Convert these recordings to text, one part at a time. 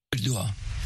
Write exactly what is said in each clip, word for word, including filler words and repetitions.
کردووە.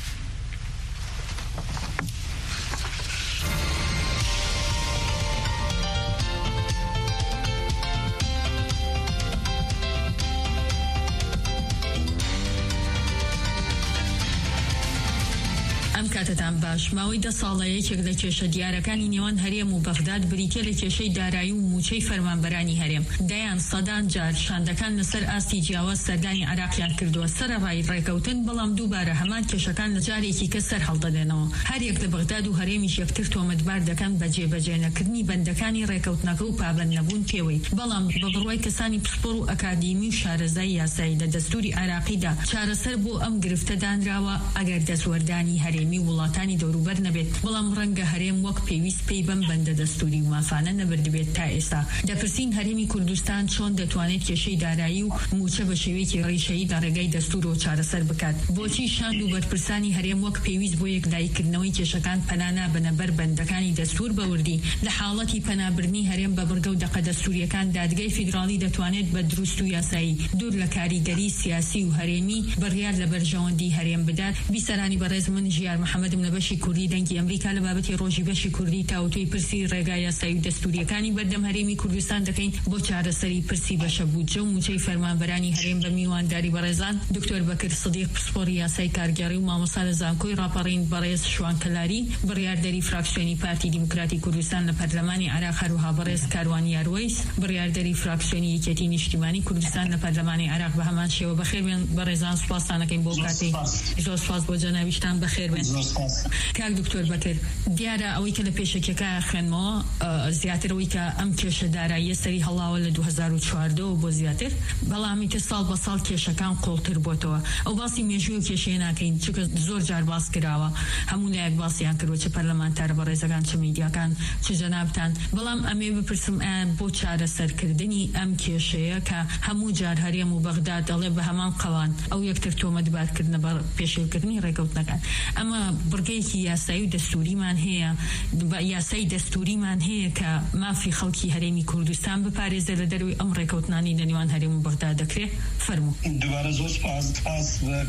ئەم کاتتان باش. ماوەی دە ساڵە یەکێک لە کێشە دیارەکانی نێوان هەرێم و بەغداد بریتە لە کێشەی دارایی و موچەی فەرمانبەرانی هەرێم. دەیان سەدان جار شاندەکان لەسەر ئاستی جیاواز سەردانی عراقیان کردووە سەرەڕای ڕێکەوتن، بەڵام دووبارە هەمان کێشەکان لە جارێکی کە سەر هەڵدەدێنەوە. هەر یەک لە بەغداد و هەرێمیش یەکتر تۆمەتبار دەکەن بە جێبەجێنەکردنی بەندەکانی ڕێکەوتنەکە و پابەند نەبوون پێوەی. بەڵام بە بڕوای کەسانی پسپۆر و ئەکادیمی و شارەزای یاسایی لە دەستوری عراقیدا چارەسەر بۆ ئەم گرفتە دانراوە ئەگەر دەسوەردانی هەرێمی وڵاتانی دەوروبەر نەبێت، بەڵام ڕەنگە هەرێم وەک پێویست پێی بەم بەندە دەستوری و مافانە نەبردبێت تا ئێستا. دەپرسین هەرێمی کوردستان چۆن دەتوانێت کێشەی دارایی و موچە بە شێوەیەکی ڕێشەیی لە ڕێگەی دەستورەوە چارەسەر بکات؟ بۆچی شاند و بەرپرسانی هەرێم وەک پێویست بۆ یەکلایکردنەوەی کێشەکان پەنا بنەبەر بەندەکانی دەستور بەوردی؟ لە حاڵەتی پەنابردنی هەرێم بە بڕگە و دەقە دەستوریەکان دادگای فیدراڵی دەتوانێت بە دروست و یاسایی دوور لە کاریگەری سیاسی و هەرێمی بڕیار لە بەرژەوەندی هەرێم بدات؟ بیسەرانی بەڕێز من ژیار محەممەدم لە بەشی کوردی دەنگی ئەمریکا لە بابەتی ڕۆژی بەشی کوردی تاوتوی پرسی ڕێگای یاسایی و دەستوریەکانی بەردەم هەرێمی کوردستان دەکەین بۆ چارەسەری پرسی بەشە بودجە و موچەی فەرمانبەرانی هەرێم بە میوانداری بەڕێزان دکتۆر بەکر سدیق پسپۆری یاسای کارگەڕی و مامۆستا لە زانکۆی ڕاپەڕین بەڕێز شوان کەلاری بڕیاردەری فراکسیۆنی پارتی دیموکراتی کوردستان لە پەرلەمانی عراق هەروها بەڕێز کاروان یاروەیس بڕیاردەری فراکسیۆنی یەکێتی نیشتیمانی کوردستان لە پەرلەمانی عراق بە هەمان شێوە بەخێربێن. بەڕێزان سوپاسانەکەین بۆ کاتی زۆر سپاس بۆ جەناویشتان بەخێربێن. کاک دکتۆر بەکر، دیارە ئەوەی کە لە پێشەکەکە خوێنمەوە زیاترەوەی کە ئەم کێشە داراییە سەری هەڵاوە لە دوو هەزار و چواردە بۆ زیاتر، بەڵامی تر ساڵ بە ساڵ کێشەکان قوڵتر بۆتەوە. ئەو باسی مێژووی و کێشەیە ناکەین چونکە زۆر جار باس کراوە، هەموو لایەک باسییان کردوە، چه پەرلەمانتارە بەڕێزەکان چه میدیاکان چه جەنابتان. بەڵام ئەمێ بپرسم بۆ چارەسەرکردنی ئەم کێشەیە کە هەموو جار هەرێم و بەغداد دەڵێ بە هەمان قەوان ئەو یەکتر تۆمەتبارکردنە بە پێشێلکردنی ڕێکەوتنەکان. ئەمە بڕگەیەکی یاسایی و دەستوریمان هەیە، یاسای دەستوریمان هەیە کە مافی خەڵکی هەرێمی کوردستان بپارێزە لە دەروی ئەم ڕێکەوتنانی لە نێوان هەرێم و بەغداد دەکرێت؟ فەرموو. دوبارە زۆر سپاس سپاس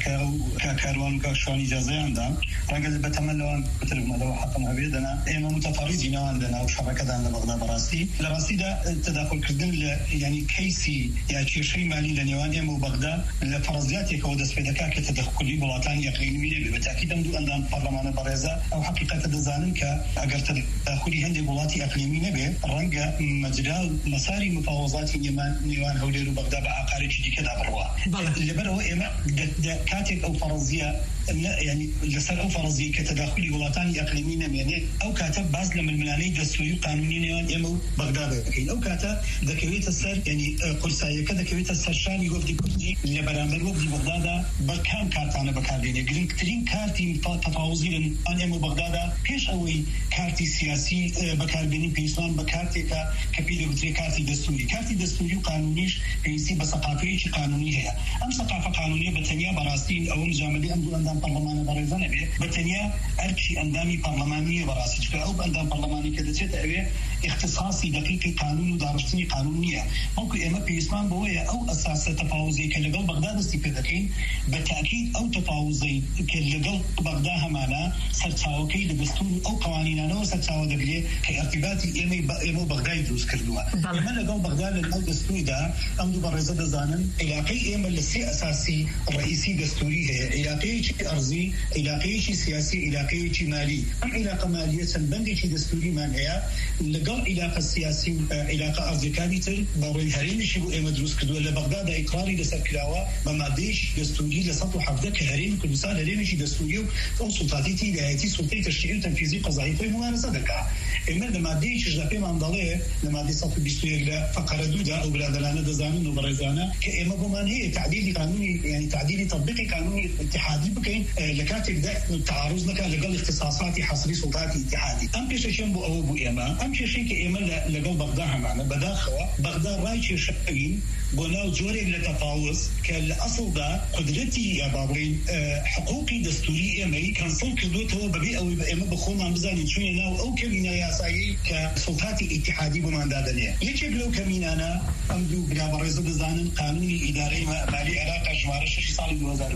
کە کاروان و کاکشوان ئیجازەیاندا. ڕەنگە بەتەمەن لەوان بترمەوە حەقم هەبێ دەنا ئێمە متەفەڕیزی ناوان لەنا و شەڕەکەدان لە بەغدا بەڕاستی لە ڕاستیدا تەداخلکردن لە ینی کەیسی یا کێشەی مالی لە نێوان ئێمە و بەغدا لە فەرەزیاتێکەوە دەست پێ دەکات کە تەدەخلی وڵاتانی ئەقلیمی نەبێت. بەتاکید ئەم دوو ئەندام پەرلەمانە بەڕێزە ئەو حقیقەتە دەزانن کە ئەگەر تەداخلی هەندێک وڵاتی ئەقلیمی نەبێت ڕەنگە مەجرا مەساری مفاوەزاتی نێوان هەولێر و بەغدا بە ئاقارێکی دیکەدا بڕوا. لەبەرەوە ئێمە کاتێک ئەو فەرەزیە ینی لەسەر ئەو فەرەزیە کە تەداخلی وڵاتانی ئەقلیمی نەمێنێت ئەو کاتە باز لە ململانەی دەستوری و قانونی نێوان ئێمە و بەغدا دەکەین. ئەو کاتە دەکەوێتە سەر ینی قورساییەکە دەکەوێتە سەرشانی وەفدی کوردی لە بەرامبەر وەفدی بەغدادا بە کام کارتانە بەکاردێنێ. گرنگترین کارتی تەفاوزی لە ئێمە و بەغدادا پێش ئەوەی کارتی سیاسی بەکاربێنی پێویستمان بە کارتێکە کە پێی دەوترێ کارتی دەستوری. کارتی دەستوری و قانونیش پێویستی بە سەقافەیەکی قانونی هەیە. ئەم سەقافە قانونیە بەتەنیا بەڕاستی ئەوە مجامەلی ئەم دوو ئەندام پەرلەمانە بەڕێزە نەبێ، بەتەنیا ئەرکی ئەندامی پەرلەمانیە بەڕاستی، چونکە ئەو ئەندام پەرلەمانی کە دەچێتە ئەوێ اختصاصی دقیقی قانون و داڕشتنی قانون نییە. بەڵکو ئێمە پێویستمان بەوەیە ئەو ئەساسە تەفاوزەی کە لەگەڵ بەغدا دەستی پێ دەکەین بەتاکید ئەو تەفاوزەی کە لەگەڵ بەغدا هەمانە سەرچاوەکەی لە دەستور و ئەو قوانینانەوە سەرچاوە دەگرێت کە ئەرتیباتی ئێمەی بە ئێمە و بەغدای دروست کردووە. ئێمە لەگەڵ بەغدا لەناو دەستوریدا ئەم دوو بەڕێزە دەزانن علاقەی ئێمە لە سێ ئەساسی ڕئیسی دەستوری هەیە: علاقەیەکی ئەرزی، علاقەیەکی سیاسی، علاقەیەکی مالی. ئەم علاقە مالیە چەند بەندێکی دەستوریمان هەیە لەگەڵ علاقە سیاسی و علاقە ئەرزیەکانی تر بەڕێی هەرێمیشی بۆ ئێمە دروست کردووە. لە بەغدادا ئیقراری لەسەر کراوە بە مادەیەکی دەستوری لە سەد و حەڤدە کە هەرێمی کوردستان هەرێمێکی دەستوری و ئەو سوڵتاتی تیدایەتی سوڵتەی تەشریعی و تەنفیزی قەزایی خۆی ممارەسە دەکات. ئێمە لە مادەیەکیشدا پێمان دەڵێ لە مادەی سەد و بیست و یەک لە فەقەرە دوودا ئەو برادەرانە دەزانن و بەڕێزانە کە ئێمە بۆمان هەیە تعدیلی قانونی ینی تعدیلی تطبیقی قانونی اتحادی بکەین لە کاتێکدا تعارض نەکات لەگەڵ اختصاصاتی حەصری سوڵتاتی اتحادی. ئەم کێشەشەم بۆ ئەوە بوو ئێمە ئەم کێشەی کە ئێمە لەگەڵ بەغدا هەمانە بەداخەوە بەغدا ڕای کێشەوین بۆ ناو جۆرێک لە تەفاوز کە لە ئەسڵدا قدرەتی یا باڵێن حقوقی دەستوری ئێمەی کەنسڵ کردوێتەوە بەبێ ئەوەی بە ئێمە بەخۆمان بزانین چونە ناو ئەو کەمینە یاسایی کە سوڵتاتی اتحادی بۆمان دادەنێ. یەکێک لەو کەمینانە ئەم دوو برا بەڕێزە دەزانن قانونی ئیدارەی مالی عێراق ژمارە شەش ساڵی دوو هەزار و نۆزدە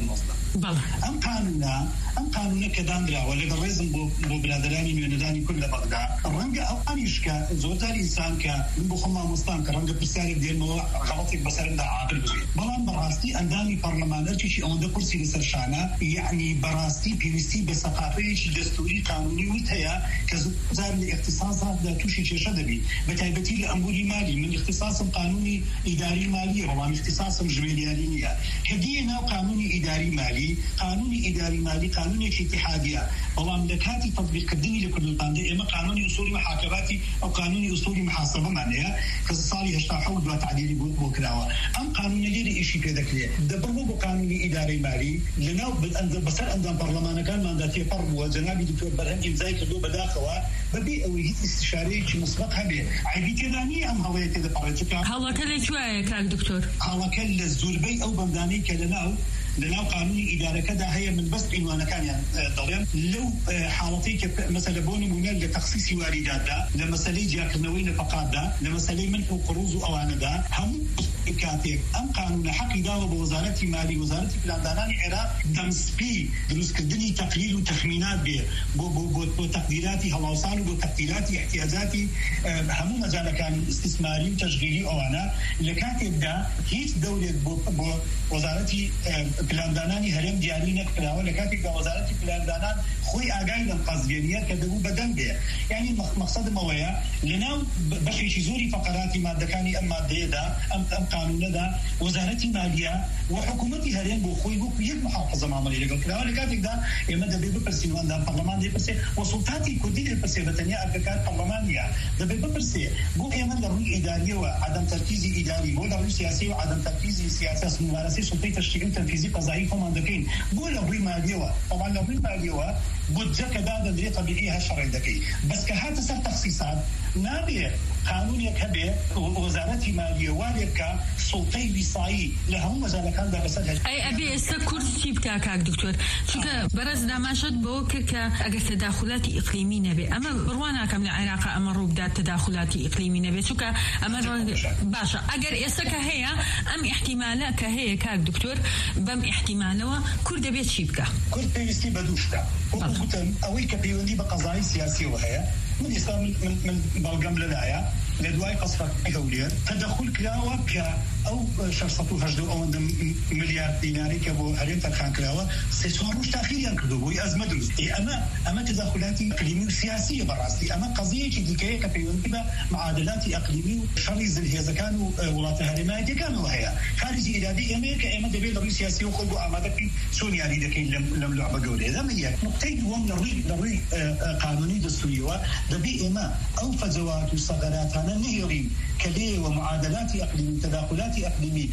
ام قانونا ام قانونا كداندرا ولا الرئيس بو بلادراني نونداني كل بغداد الرنجة او انيشكا زوتار انسان كا من بخما مستان كرنجة برسالة ديال مو غلطك بسر دا عاقل بزوي بلان براستي اندامي برلمانرتي شي اون كرسي لسرشانا يعني براستي بيستي بثقافه شي دستوري قانوني وتهيا كزوتار الاختصاصات دا توشي شدبي بتايبتي لامور مالي من اختصاص قانوني اداري مالي ولا اختصاص جماليانيه كدينا قانوني اداري مالي قانوني اداري مالي قانوني اتحاديه والله ملكاتي تطبيق الدنيا لكل القانون اما قانوني اصولي محاكماتي او قانوني اصولي محاسبه معناها كصالي هشتا حول دو تعديلي بوكراوا ام قانوني لي شيء كذا كلي دبروا بقانوني اداري مالي لنا بصير عندنا برلمان كان مانداتي فرض وجنابي دكتور برهان امزاي كدو بداخوا ببي او استشاري مسبق هبه عيبتي داني ام هويه كذا بارتكا هلا كل شويه كاك دكتور هلا كل الزربي او بمداني كلنا لنا قانوني إدارة كذا هي من بس عنوان كان يعني ضريم لو حالتي مثلا بوني منال لتخصيص واردات ده لمسألة جاكنوين فقط ده لمسألة منح قروض وأوانه ده هم كاتب أم قانون حق داو بوزارة مالي وزارة بلادان العراق دمسبي دروس كدني تقليل وتخمينات به بو بو بو, بو تقديراتي هواصال وبو تقديراتي احتياجاتي هم مجال كان استثماري وتشغيلي أوانه لكاتب ده هيك دولة بو, بو وزارة پلاندانانی هرم دیاری نکرده ولی کاتی که وزارت پلاندانان خوی آگاهی لام قضیه‌نیت کدوم بدن به یعنی مقصد مویا لنا بشی زوری فقراتی ماده‌کانی ام ماده دا ام ام قانون دا وزارت مالیه و حکومت هرم بو خوی بو یک محافظه معامله لگل کرده ولی کاتی دا امده به پرسی وان دا پارلمان دی پرسی و سلطاتی کردی دی پرسی وطنیه افکار پارلمانیه دا به پرسی بو امده روی اداری و عدم ترکیزی اداری بو روی سیاسی و عدم ترکیزی سیاسی ممارسه سلطه تشکیل تنفیذی قضایی كوماندكين بولا بوي ماليوا طبعا لو بوي ماليوا بودجك دادا دري طبيعيها شرعي دكي بس كهات صار تخصيصات نابيه قانون يكبه وزارة مالية والكا سلطي وصايي لهم مجال كان ده بس اي ابي استكور تجيب كاك دكتور شو برز دماشت بوك كاجر تداخلات اقليميه نبي اما روانا كم العراق اما روبدات تداخلات اقليميه نبي شو اما باشا اجر اسك هي ام احتمالات كهي كاك دكتور بم احتماله كل دبي تشيبكا كل بيستي بدوشتا وقلت اوي كبيوني بقضايا سياسيه وهي من إسلام من من بالجملة لايا لدواي قصفة كولية تدخل كلاوة ك أو شرطة هجدو أو عند مليار ديناري كبو هرين ترخان كلاوة سيسوار مش تأخير ينكردو بوي أزمة دروس إيه أما أما تدخلاتي إقليمية وسياسية براسي أما قضية جديدة كبيون كذا معادلات إقليمية شريز اللي هي كانوا ولاة هرماية كانوا هي خارجي إرادي أمريكا أما دبي لبي سياسي وخلوا أمادك سوريا اللي ذكين لم لم لعبة جولة هذا مية نقطة وهم لري لري قانوني دستوري دبي إما أو فزوات وصغرات هنا نهري كليه ومعادلات إقليمية تداخلات إقليمية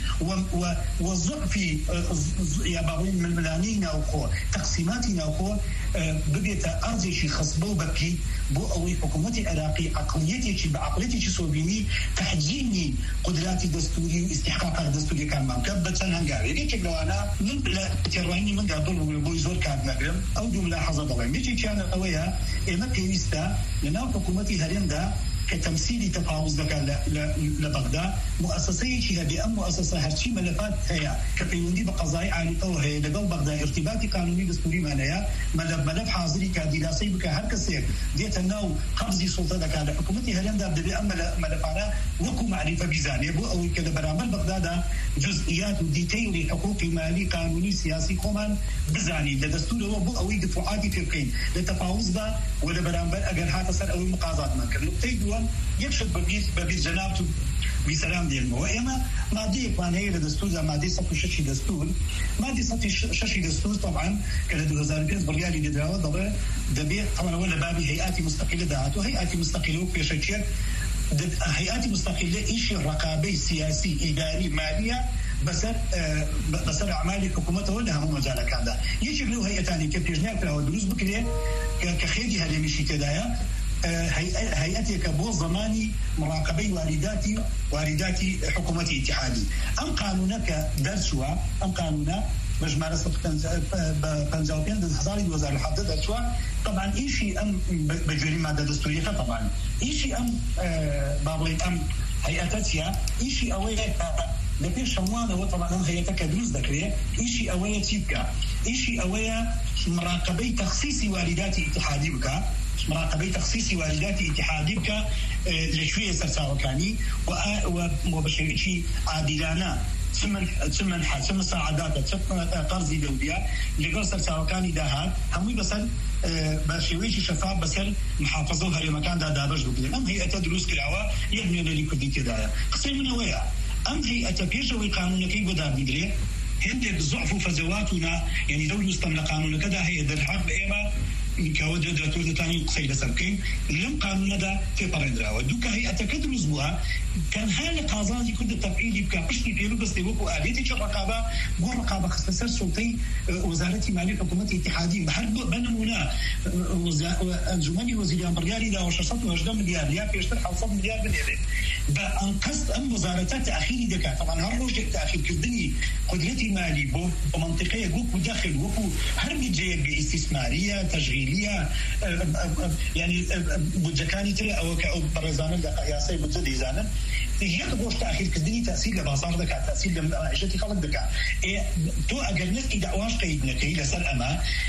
والضعف يا باوين من الملانين أو قوة تقسيماتنا أو قوة بديت أرضي شيء خصبو بكي بو أوي حكومتي العراقي عقليتي شيء بعقليتي شيء صوبيني تحجيني قدراتي دستوري واستحقاق الدستوري كان ممكن بتشان هنجاري ليش لو أنا من لا ترويني من قبل بويزور كان مقرم أو دو ملاحظة ضوئية ميجي كان قوية إما كيستا لنا حكومتي هريندا كتمثيل تفاوض ذكاء لبغداد مؤسسة شيء بأم مؤسسة هرشي ملفات هي كقيودي بقضايا عالية أو هي لقول بغداد ارتباطي قانوني دستوري معناها ملف ملف حاضري كدراسي بك هر كسر ديت النوع قبضي سلطة ذكاء حكومتي هلندا بدأ أم ملفنا وكم معرفة بيزانية بو أو كذا برامج بغداد جزئيات وديتيل حقوقي مالي قانوني سياسي كمان بزاني لدستور هو بو أو دفعاتي فقين لتفاوض ده ولا برامج أجر حتى صار أو مقاضات ما كان نقطة يكشف ببيت ببيت جنابته بسلام ديال المو اما مادي قانونيه لدستور مادي صفر ششي دستور مادي صفر ششي دستور طبعا كان دو ألفين وخمسة بريالي اللي دراوه ضبط دبي طبعا ولا بابي هيئات مستقله دعته هيئات مستقله في شكل هيئات مستقله ايش رقابي سياسي اداري ماليه بس آه بس اعمال الحكومه ولا هم مجال كان ده يجي له هيئه ثانيه كيف تجنب له دروس بكري كخيدي هذه مشي كدايا هيئتي كبو زماني مراقبي وارداتي وارداتي حكومتي اتحادي ام قانونك درسوا ام قانونا مجمع رسم بنزاوبين هزاري وزار الحد درسوا طبعا ايشي ام بجري ماده دستوريه طبعا ايشي ام بابلي ام هيئتها ايشي اوي لپیش هەمووانەوە طبعا ئەم هەیەتەکە دروست دەکرێت ئیشی ئەوەیە چی بکە ئیشی ئەوەیە مراقبەی تەخسیسی وارداتی ئیتحادی بکە مراقبەی تەخسیسی وارداتی ئیتحادی بکە لەکوێ سەرچاوەکانی و بە شێوەیەکی عادلانە چ منحە چ مساعداتە چ قەرزی دەولیا لەگەڵ سەرچاوەکانی داهات هەمووی بەسەر بە شێوەیەکی شەفاف بەسەر محافظە و هەرێمەکاندا دابەش بکرێن ئەم هەیئەتە دروست کراوە یەک نوێنەری کوردی تێدایە قسەی من ئەوەیە ئەم هەیئەتە پێشەوەی قانونەکەی بۆ دابدرێ هندێک ضعف و فەزەواتنا یعنی دەور وستەم لە قانونەکەدا هەیە دەرحەق بە ئێمە کەوە دەتۆ دەتانی قسەی لەسەر بکەین لەم قانونەدا تێپەڕێنراوە دووکە هەیئەتەکە دروست بووە تەنها لە قازانجی کورد تەفعیلی بکە پشتی پێرو بەستێ وەکو ئالێتێکی ڕقابە بۆ ڕقابە خستە سەر سوڵتەی وەزارەتی مالیە حکوومەتی ئیتحادی هەر بنمونە ئەنجومەنی وەزیران بڕیاری داوە شەشسەد و هەژدە ملیار یا پێشتر حەوسەد ملیار بنێرێت بە ئەنقەست ئەم وەزارەتە تاخیری دەکات طبعا هەر ڕۆژێک تاخیرکردنی قدرەتی مالی بۆ منطقەیە وەکو دەخل وەکو هەر بجەیەک بە ئیستیسماریە تەشغیلیە یعنی بودجەکانی ترێ ئەوە کە ئەو بەڕێزانە لە یاسای بودجە دەیزانن یەک بۆش تاخیرکردنی تاثیر لە بازار دەکات تاثیر لە معیشەتی خەڵک دەکات تۆ ئەگەر نەتی داواش قەید نەکەی لەسەر ئەمە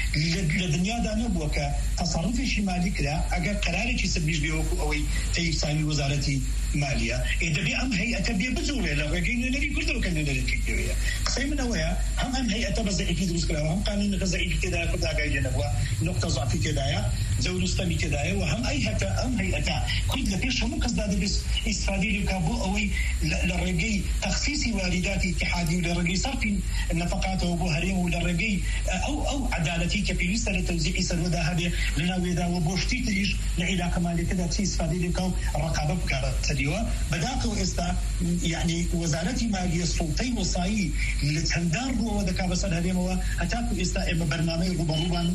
لە دنیادا نەبووە کە تەسەڕوفێکی مالی کرا ئەگەر قەرارێکی سەربیش بێ وەکو ئەوەی تەیبسانی وەزارەتی مالیە دەبێ ئەم هەیئەتە بێ بجوڵێ لە ڕێگەی نوێنەری کوردەوە کە نوێنەرێکی پێوەیە قسەی من ئەوەیە هەم ئەم هەیئەتە بە زەعیفی دروست کراوە هەم قانونەکە زەعیفی تێدایە کورد ئاگای لێ نەبووە نقطە ضعفی تێدایە جەورستەمی تێدایە و هەم ئەی هەتە ئەم هەیئەتە کورد لە پێش هەموو کەسدا دەبێت ئیستفادەی لێ بکات بۆ ئەوەی لە ڕێگەی تەخسیسی وارداتی ئیتحادی و لە ڕێگەی سەرفی نەفەقاتەوە بۆ هەرێم و لە ڕێگەی ئەو ئەو عەدالەتی کە پێویستە لە تەوزیعی سەروەدا هەبێ لەناوێدا و بۆ شتی تریش لە عیلاقە مالیەکەدا چی ئیستفادەی لێ بکات و ڕقابە بکات سەریەوە بەداخەوە ئێستا یعنی وەزارەتی مالیە سوڵتەی وەسایی لە چەندان ڕووەوە دەکات بەسەر هەرێمەوە هەتاکو ئێستا ئێمە بەرنامەی ڕوبەڕووبان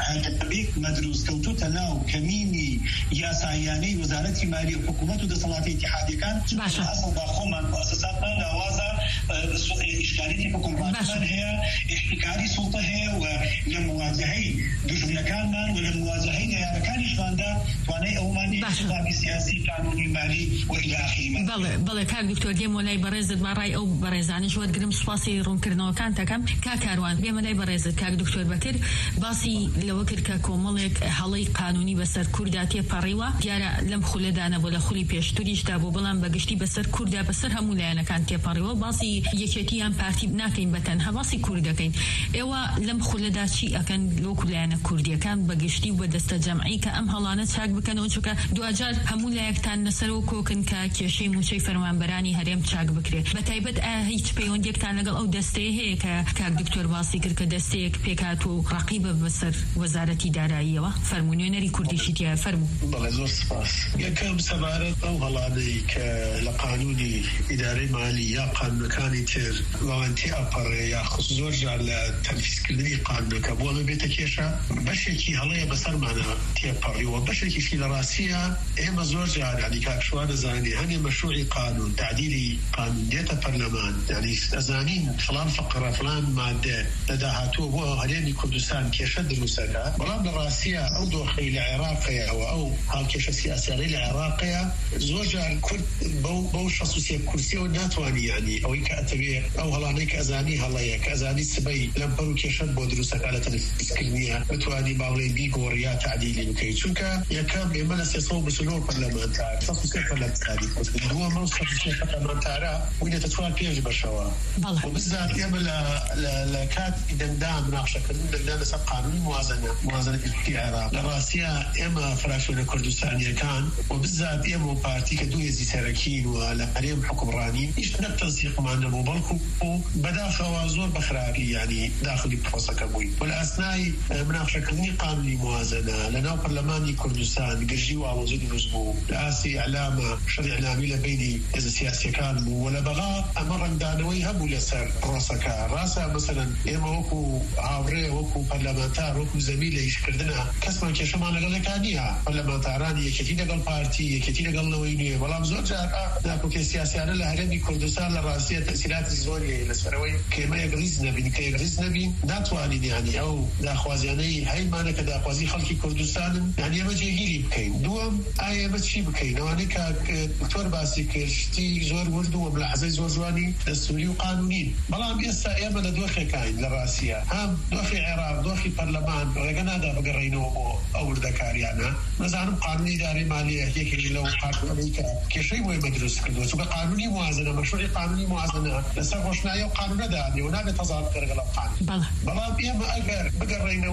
بێک مەدروست کەوتوتە ناو کەمینی یاساییانەی وەزارەتی مالیە و حکوومەت و دەسەڵاتی ئیتحادیەکان ئەسڵدا خۆمان مؤسساتمان لاوازە ئیشکالیتی حکوومەتمان هەیە احتکاری سوڵتە هەیە و لە مواجهەی دوژمنەکانمان و لە مواجهەی نەیابەکانیشماندا توانای ئەومان ئیشتغالی سیاسی قانونی مالی و إلى آخره. بەڵێ بەڵێ کاک دکتۆر دێمە لای بەڕێزت باڕای ئەو بەڕێزانش وەرگرم سوپاسی ڕوونکردنەوەکان تەکەم کا کاروان بێمە لای بەڕێزت کاک دکتۆر بەکر باسی لەوە کرد کە کۆمەڵێک هەڵەی قانونی بەسەر کووردا تێپەڕیوە دیارە لەم خولەدانە بۆ لە خولی پێشتریشدا بۆ بەڵام بەگشتی بەسەر کووردا بەسەر هەموو لایەنەکان تێپەڕیوە باسی یەکێتیان پارتی ناکەین بەتەنها باسی کوورد دەکەین ئێوە لەم خولەدا چی ئەکەن لۆکو لایەنە کوردیەکان بەگشتی و بە دەستە جەمعی کە ئەم هەڵانە چاک بکەنەوە چونکە دوجار هەموو لایەکتان لەسەرەوە کۆکن کە کێشەی موچەی فەرمانبەرانی هەرێم چاک بکرێت بە تایبەت ئایا هیچ پەیوەندیەکتان لەگەڵ ئەو دەستەیە هەیە کە کاک دکتۆر باسی کرد کە دەستەیەک پێکات و ڕقیبە بەسەر وەزارەتی داراییەوە فەرموو نوێنەری کوردیشی تیا فەرموو. بەڵێ زۆر سپاس. یەکەم سەبارەت ئەو هەڵانەی کە لە قانونی ئیدارەی مالی یا قانونەکانی تر لاوانتی ئەپەڕێ یا زۆر جار لە تەنفیزکردنی قانونەکە بۆ ئەمە بێتە کێشە بەشێکی هەڵەیە بەسەرمانە تێپەڕیوە بەشێکیشی لە ڕاستیە ئێمە زۆر جار ینی کاکشوان دەزانێ هەنێ مەشروعی قانون تعدیلی قانون دێتە پەرلەمان یعنی دەزانین فلان فقرە فلان مادە لەداهاتووە بۆ هەرێمی کوردستان کێشە دروستەکە بەڵام لە ڕاستیە ئەو دۆخەی لە عێراقەیەوە ئەو هاوکێشە سیاسیانەی لە عێراقەیە زۆر جار کورد بەو شەست و سێ کورسیەوە ناتوانی ینی ئەوەی کە ئەتەوێ ئەو هەڵانەی کە ئەزانی هەڵەیە کە ئەزانی سبەی لەم پەر و کێشەت بۆ دروستەکە لە تەنفیزکردنیە بتوانی باڵێ بیگۆڕی یا تعدیلی بکەیت چونکە یەکەم ئێمە لە سێ سەد و بیست و نۆ پەرلەمانتار سەد و سێ پەرلەمانتاری دووەمە سەد و سێ پەرلەمانتارە بووینەتە چوار پێنج بەشەوە و بزات ئێمە لە کاتی دەنگدان مناقشەکردن دەنگدان لەسەر قانونی موازنە موازنەتی عێراق لە ڕاستیە ئێمە فراکسیۆنە کوردستانیەکان و بزات ئێمە و پارتی کە دوو هێزی سەرەکین و لە هەرێم حکومڕانی هیچ نەک تەنسیقمان نەبوو بەڵکو و بەداخەوە زۆر بەخراپی ینی داخلی پرۆسەکە بووین و لە ئەسنای مناقشەکردنی قانونی موازنە لەناو پەرلەمانی کوردستان گرژی و ئاوازوی دروست بوو لە ئاسی ئەعلامە شەڕی ئەعلامی لە بینی هێزە سیاسیەکان بوو و لە بەغا ئەمە ڕەنگدانەوەی هەبوو لەسەر پرۆسەکە ڕاستە مەسەلەن ئێمە وەکو هاوڕێ وەکو پەرلەمانتار وەکو زەمیل لە ئیشکردنە کەسمان کێشەمان لەگەڵەکان نییە پەرلەمانتارانی یەکێتی لەگەڵ پارتی یەکێتی لەگەڵ نەوەی نوێ بەڵام زۆر جار ناکۆکێ سیاسیانە لە هەرێمی کوردستان لە ڕاستیە تەسیرات تأثيرات زورية لسروي كما يجرز نبي كي يجرز نبي ناتواني يعني أو داخوازياني هاي ما أنا كداخوازي خلقي كردستان يعني ما جيلي بكين دوم أي ما تشي بكين وأنا كدكتور باسي كشتي زور وردو وبالعزيز زور جواني دستوري وقانوني بلام يسا إيما لدوخي كاين لراسيا هم دوخي عراق دوخي برلمان ولكن هذا بقرينو أول ذكاريانا مثلا قانوني داري مالي هيك لو قانوني كشيء مو مدرس كده سو قانوني موازنة مشروع قانوني موازنة لسه وشنا يو قانون داري وناقة تزاد كرجل القانون بلا بلا بيما أجر بقرينو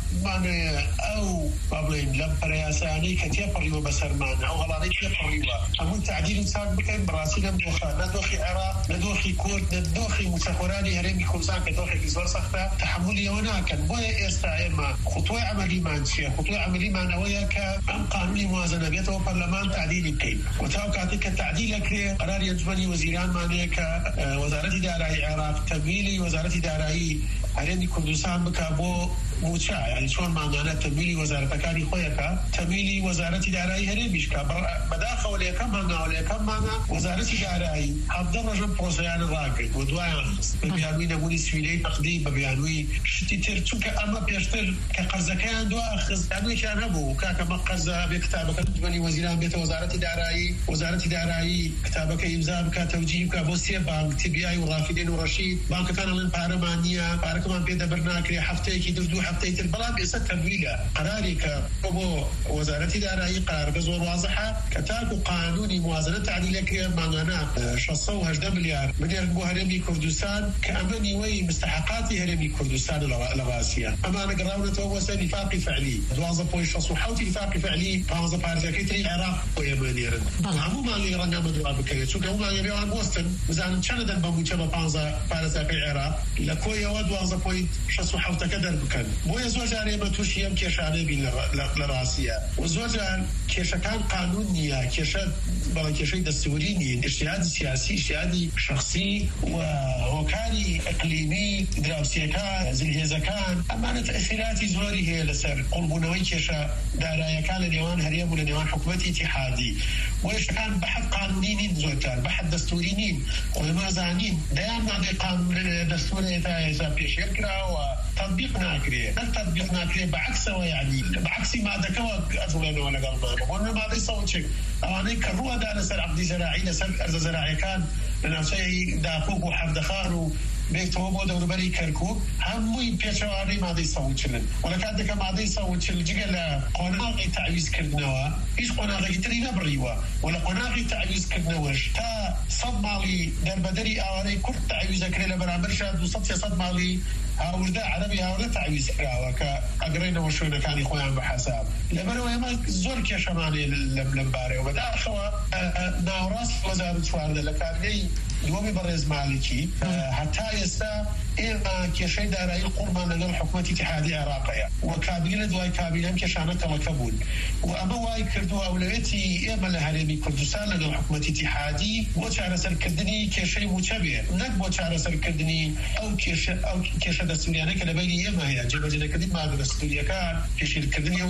معنى أو قبلين لم برياساني كتير بريو بسرمان أو غلاني كتير بريو أمون تعديل إنسان بكين براسي ندوخا ندوخي عراق ندوخي كورد ندوخي مسافراني هرمي خمسان كدوخي كزور سخته تحملي هنا كان بويا استعمى خطوة عملي مانشية خطوة عملي معنوية كأم قانوني موازنة بيته برلمان تعديل بكين وتوقعتك التعديل كلي قرار يجبني وزيران مانيك وزارة داري عراق تمويلي وزارة داري هرمي كردستان بكابو موچا يعني شلون معناها تمويلي وزارة كاري خويا تمويلي وزارة داري هرميش كا بداخل ولا كم هنا ولا كم معنا وزارة داري عبد الرجل بروسيان راقد ودواء بيانوي نقولي سويلي تقديم بيانوي شتي ترتوك أما بيشتر كقرض كان دواء أخذ يعني كان أبو كما قرض بكتابك تبني وزيران بيت وزارة داري وزارة داري كتابك إمزام كتوجيه كبوسية بانك تي بي آي ورافدين ورشيد بانك كان لين بارمانيا باركمان بيد برناكري حفتي كي دردو حفتي البلاد بيست تمويله قراري كبو وزارة داري قرار بزور واضحة كتاكو قانوني موازنة تعديلك معنا شصو هجدة مليار مليار بو هرمي كردستان كأمني وي مستحقاتي هرمي كردستان لغاسيا أما أنا قراونا توسى نفاقي فعلي دوازة بوي شصو حوتي نفاقي فعلي بانزا بارزاكيتري العراق ويماني رن عمو ما لي رنا مدوى بكري شو كهو ما لي ريوان بوستن مزانا شاندن بموشبه بانزا بارزاكي العراق لكوية ودوازة بوي شصو حوتا كدر بكن بويا زوجة ريبا توشي يم كيشاني بين لراسيا وزوجة كيشكان قانونية كيشا بلا كيشي دستوريني اجتهاد سياسي اجتهادي شخصي ووكالي اقليمي دراسي كان زلهيزة كان اما انا تأثيراتي زوري هي لسر قلبونوي كيشا دارايا كان لنيوان هريم ولنيوان حكومتي اتحادي ويش كان بحث قانونيين زوجتان بحث دستوريين والمازانين دائما نعطي قانون دستوري اذا بيشكرا وتطبيق ناكري التطبيق ناكري بعكسه يعني بعكس ما ذكوا أزولنا ولا قلنا وانا ما ذي صوتك أنا كروه ده نسر عبد زراعي نسر أرز زراعي كان لنا شيء دافوق وحفظ خارو بيتوا بودا وربري كركو هموي بيشواري ما ذي صوتشلن ولا كذا ما ذي صوتشل جيلا قناعي تعويز كرنوا إيش قناعي ترينا بريوا ولا قناعي تعويز كرنوش تا صد مالي در بدري أوري كل تعويز كريلا برامر شاد وصد صد مالي هؤلاء عربي هؤلاء تعويز كراوا كأجرينا وشوينا كان يخويا بحساب لما هو يما زور كشمالي لمباري وبدأ خوا ناوراس وزارة شوارد لكارجي دومي برز مالكي حتى يستا إما كشي داري القربان لدى الحكومة اتحادية عراقية وكابيلة دواي كابيلة كشانة وكبول وأما واي كردوا أولويتي إما لهرمي كردستان لدى الحكومة اتحادي وشعر سركردني كشي مشابه نقبو شعر سركردني أو كش أو كش دستوريانه كلا بيني إما هي جب جد كدي ما دستوريا كان كشي الكردني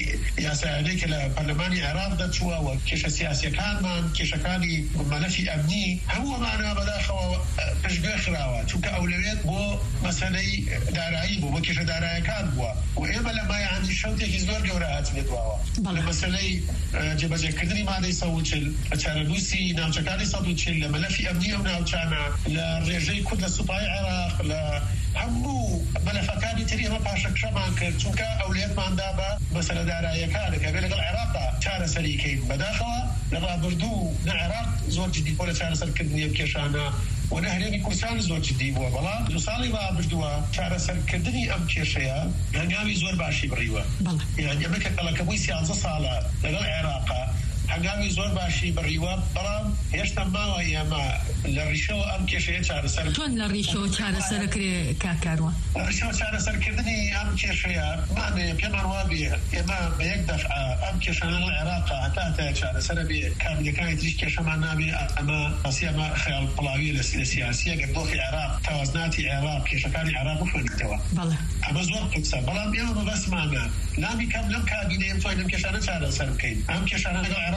يا سعيد كلا برلماني عراق ده شو وكش سياسي كان ما كش كاني ملفي أمني هو معنا بداخل تشبيه خراوات شو كأولويات بو مسألة دارائي بو بكش دارائي كان بوا وإما لما يعني الشوطة يزور جورات ندواوا مسألة جب جد كدي ما دي سوتشل أشارلوسي ناوشكاني صدوتشل لما لفي أمني أو ناوشانا لرجال كل السطاع عراق لا همو ملفكاني تري ما باشك شمان كرد چونك أوليات ما عندها مسألة دارائي كان كابيلة العراق شار سريكين بداخل لما بردو نعراق زور جدي ولا شار سر كردني بكشانا ونهرني كرسان زور جدي بوا بلا زوصالي ما بردوا شار سر كردني أم كشيا هنقامي زور باشي بريوا يعني أمريكا قال كبوي سياسة صالة للعراق هنقامي زور باشي بريوا بلا يشتم ما ويا ما للريشو أم كشيا شار سر شون للريشو شار سر كري كاكاروا الريشو شار سر كردني أم كشيا ما أنا كمان وابي ما بيقدر أم كشان العراق حتى شار سر بي كان يكاد يجيش كشمان نبي أما أسيا ما خيال بلاوي السياسية قدوا في العراق توازنات العراق كشكان العراق وفن توا بله أما زور قدسة بلا بيوم بس معنا لا بكم لم كابينة يمتوين أم كشان شار سر كين أم كشان العراق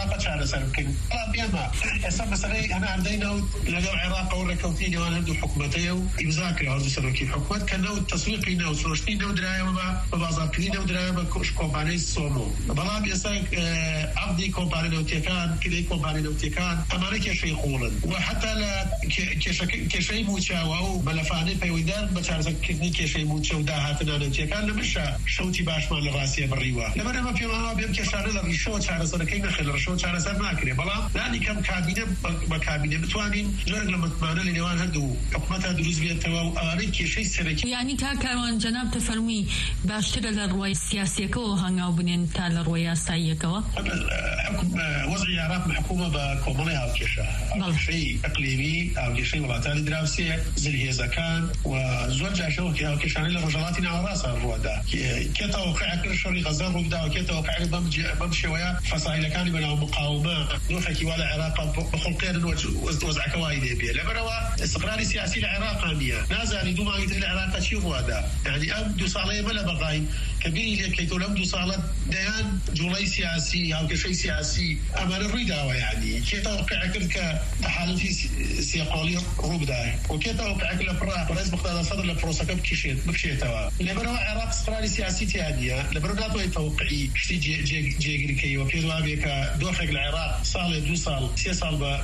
عراق چارەسەر بکەین بێمە ئێستا مەسەلەی ئەنا هەردەینە و لەگەڵ عێراق و ڕێکەوتی نێوان هەردوو حکوومەتەیە و ئیمزا کرا هەردوو سەرۆکی حکوومەت کە نەوت تەسویقی نەوت فرۆشتنی نەودرایەوە بە بازاڕکردنی نەودرایە بە کۆمپانیای سۆمۆ بەڵام ئێستا عەقدی کۆمپانیای نەوتیەکان کرێی کۆمپانیای نەوتیەکان ئەمانە کێشەی خۆڵن و حتا لە کێشەی موچاوە و مەلەفانەی پەیوەندیدار بە چارەسەرکردنی کێشەی موچە و داهاتنە نەوتیەکان لە مشە شەوتی باشمان لە ڕاستیە بڕیوە لەبەر ئەمە پێمانەوە بێم کێشانە لە ڕیشەوە چارەسەرەکەی نەخێن لە ڕیشەوە چارەسەر ناکرێ بەڵام لانی کەم کابینە بە کابینە بتوانین جۆرێک لە متمانە لە نێوان هەردوو حکوومەتە دروست بێتەوە و ئەوانەی کێشەی سەرەکی یعنی تا کاروان جەناب تەفەرمووی باشترە لە ڕوای سیاسیەکەەوە هەنگاو بنێن تا لە ڕوای یاساییەکەوە وەزعی عێراق محکومە بە کۆمەڵی هاوکێشە هاوکێشەی ئەقلیمی هاوکێشەی وڵاتانی دراوسێ زلهێزەکان و زۆر جاشەوە کە هاوکێشانەی لە ڕۆژهەڵاتی ناوەڕاستە ڕووەدا کێتەوە وقعەکرد شەڕی غەزە ڕوودا و کێتەوە وقعەکرد بەم شێوەیە فەسایلەکانی بەناو مقاومە دۆخێکی وا لە عێراق بەخۆڵقێرن وەزعەکە وای لێبێ لەبەرەوە استقراری سیاسی لە عێراق نییە نازانی دوو مانگی تر لە عێراق چی ڕووەدا یعنی ئەم دوو ساڵەیە مە لە بەغاین کە بیری لێ بکەیتەوە لەم دوو ساڵە دەیان جوڵەی سیاسی هاوکێشەی سیاسی ئەمانە ڕوویداوە یعنی کێتەوە وقعەکرد کە تەحالفی سێقۆڵی ڕوو بدایە و کێتەوە وقعەکرد لە پڕا بەڕێز بەختیار سەدر لە پرۆسەکە بکشێت بکشێتەوە لەبەرەوە عێراق استقراری سیاسی تیا نییە لەبەرەوە ناتوانێت تەوقعی شتی جێگیرکەیەوە پێ وابێ کە دۆخێک لە عێراق ساڵێ دوو ساڵ سێ ساڵ بە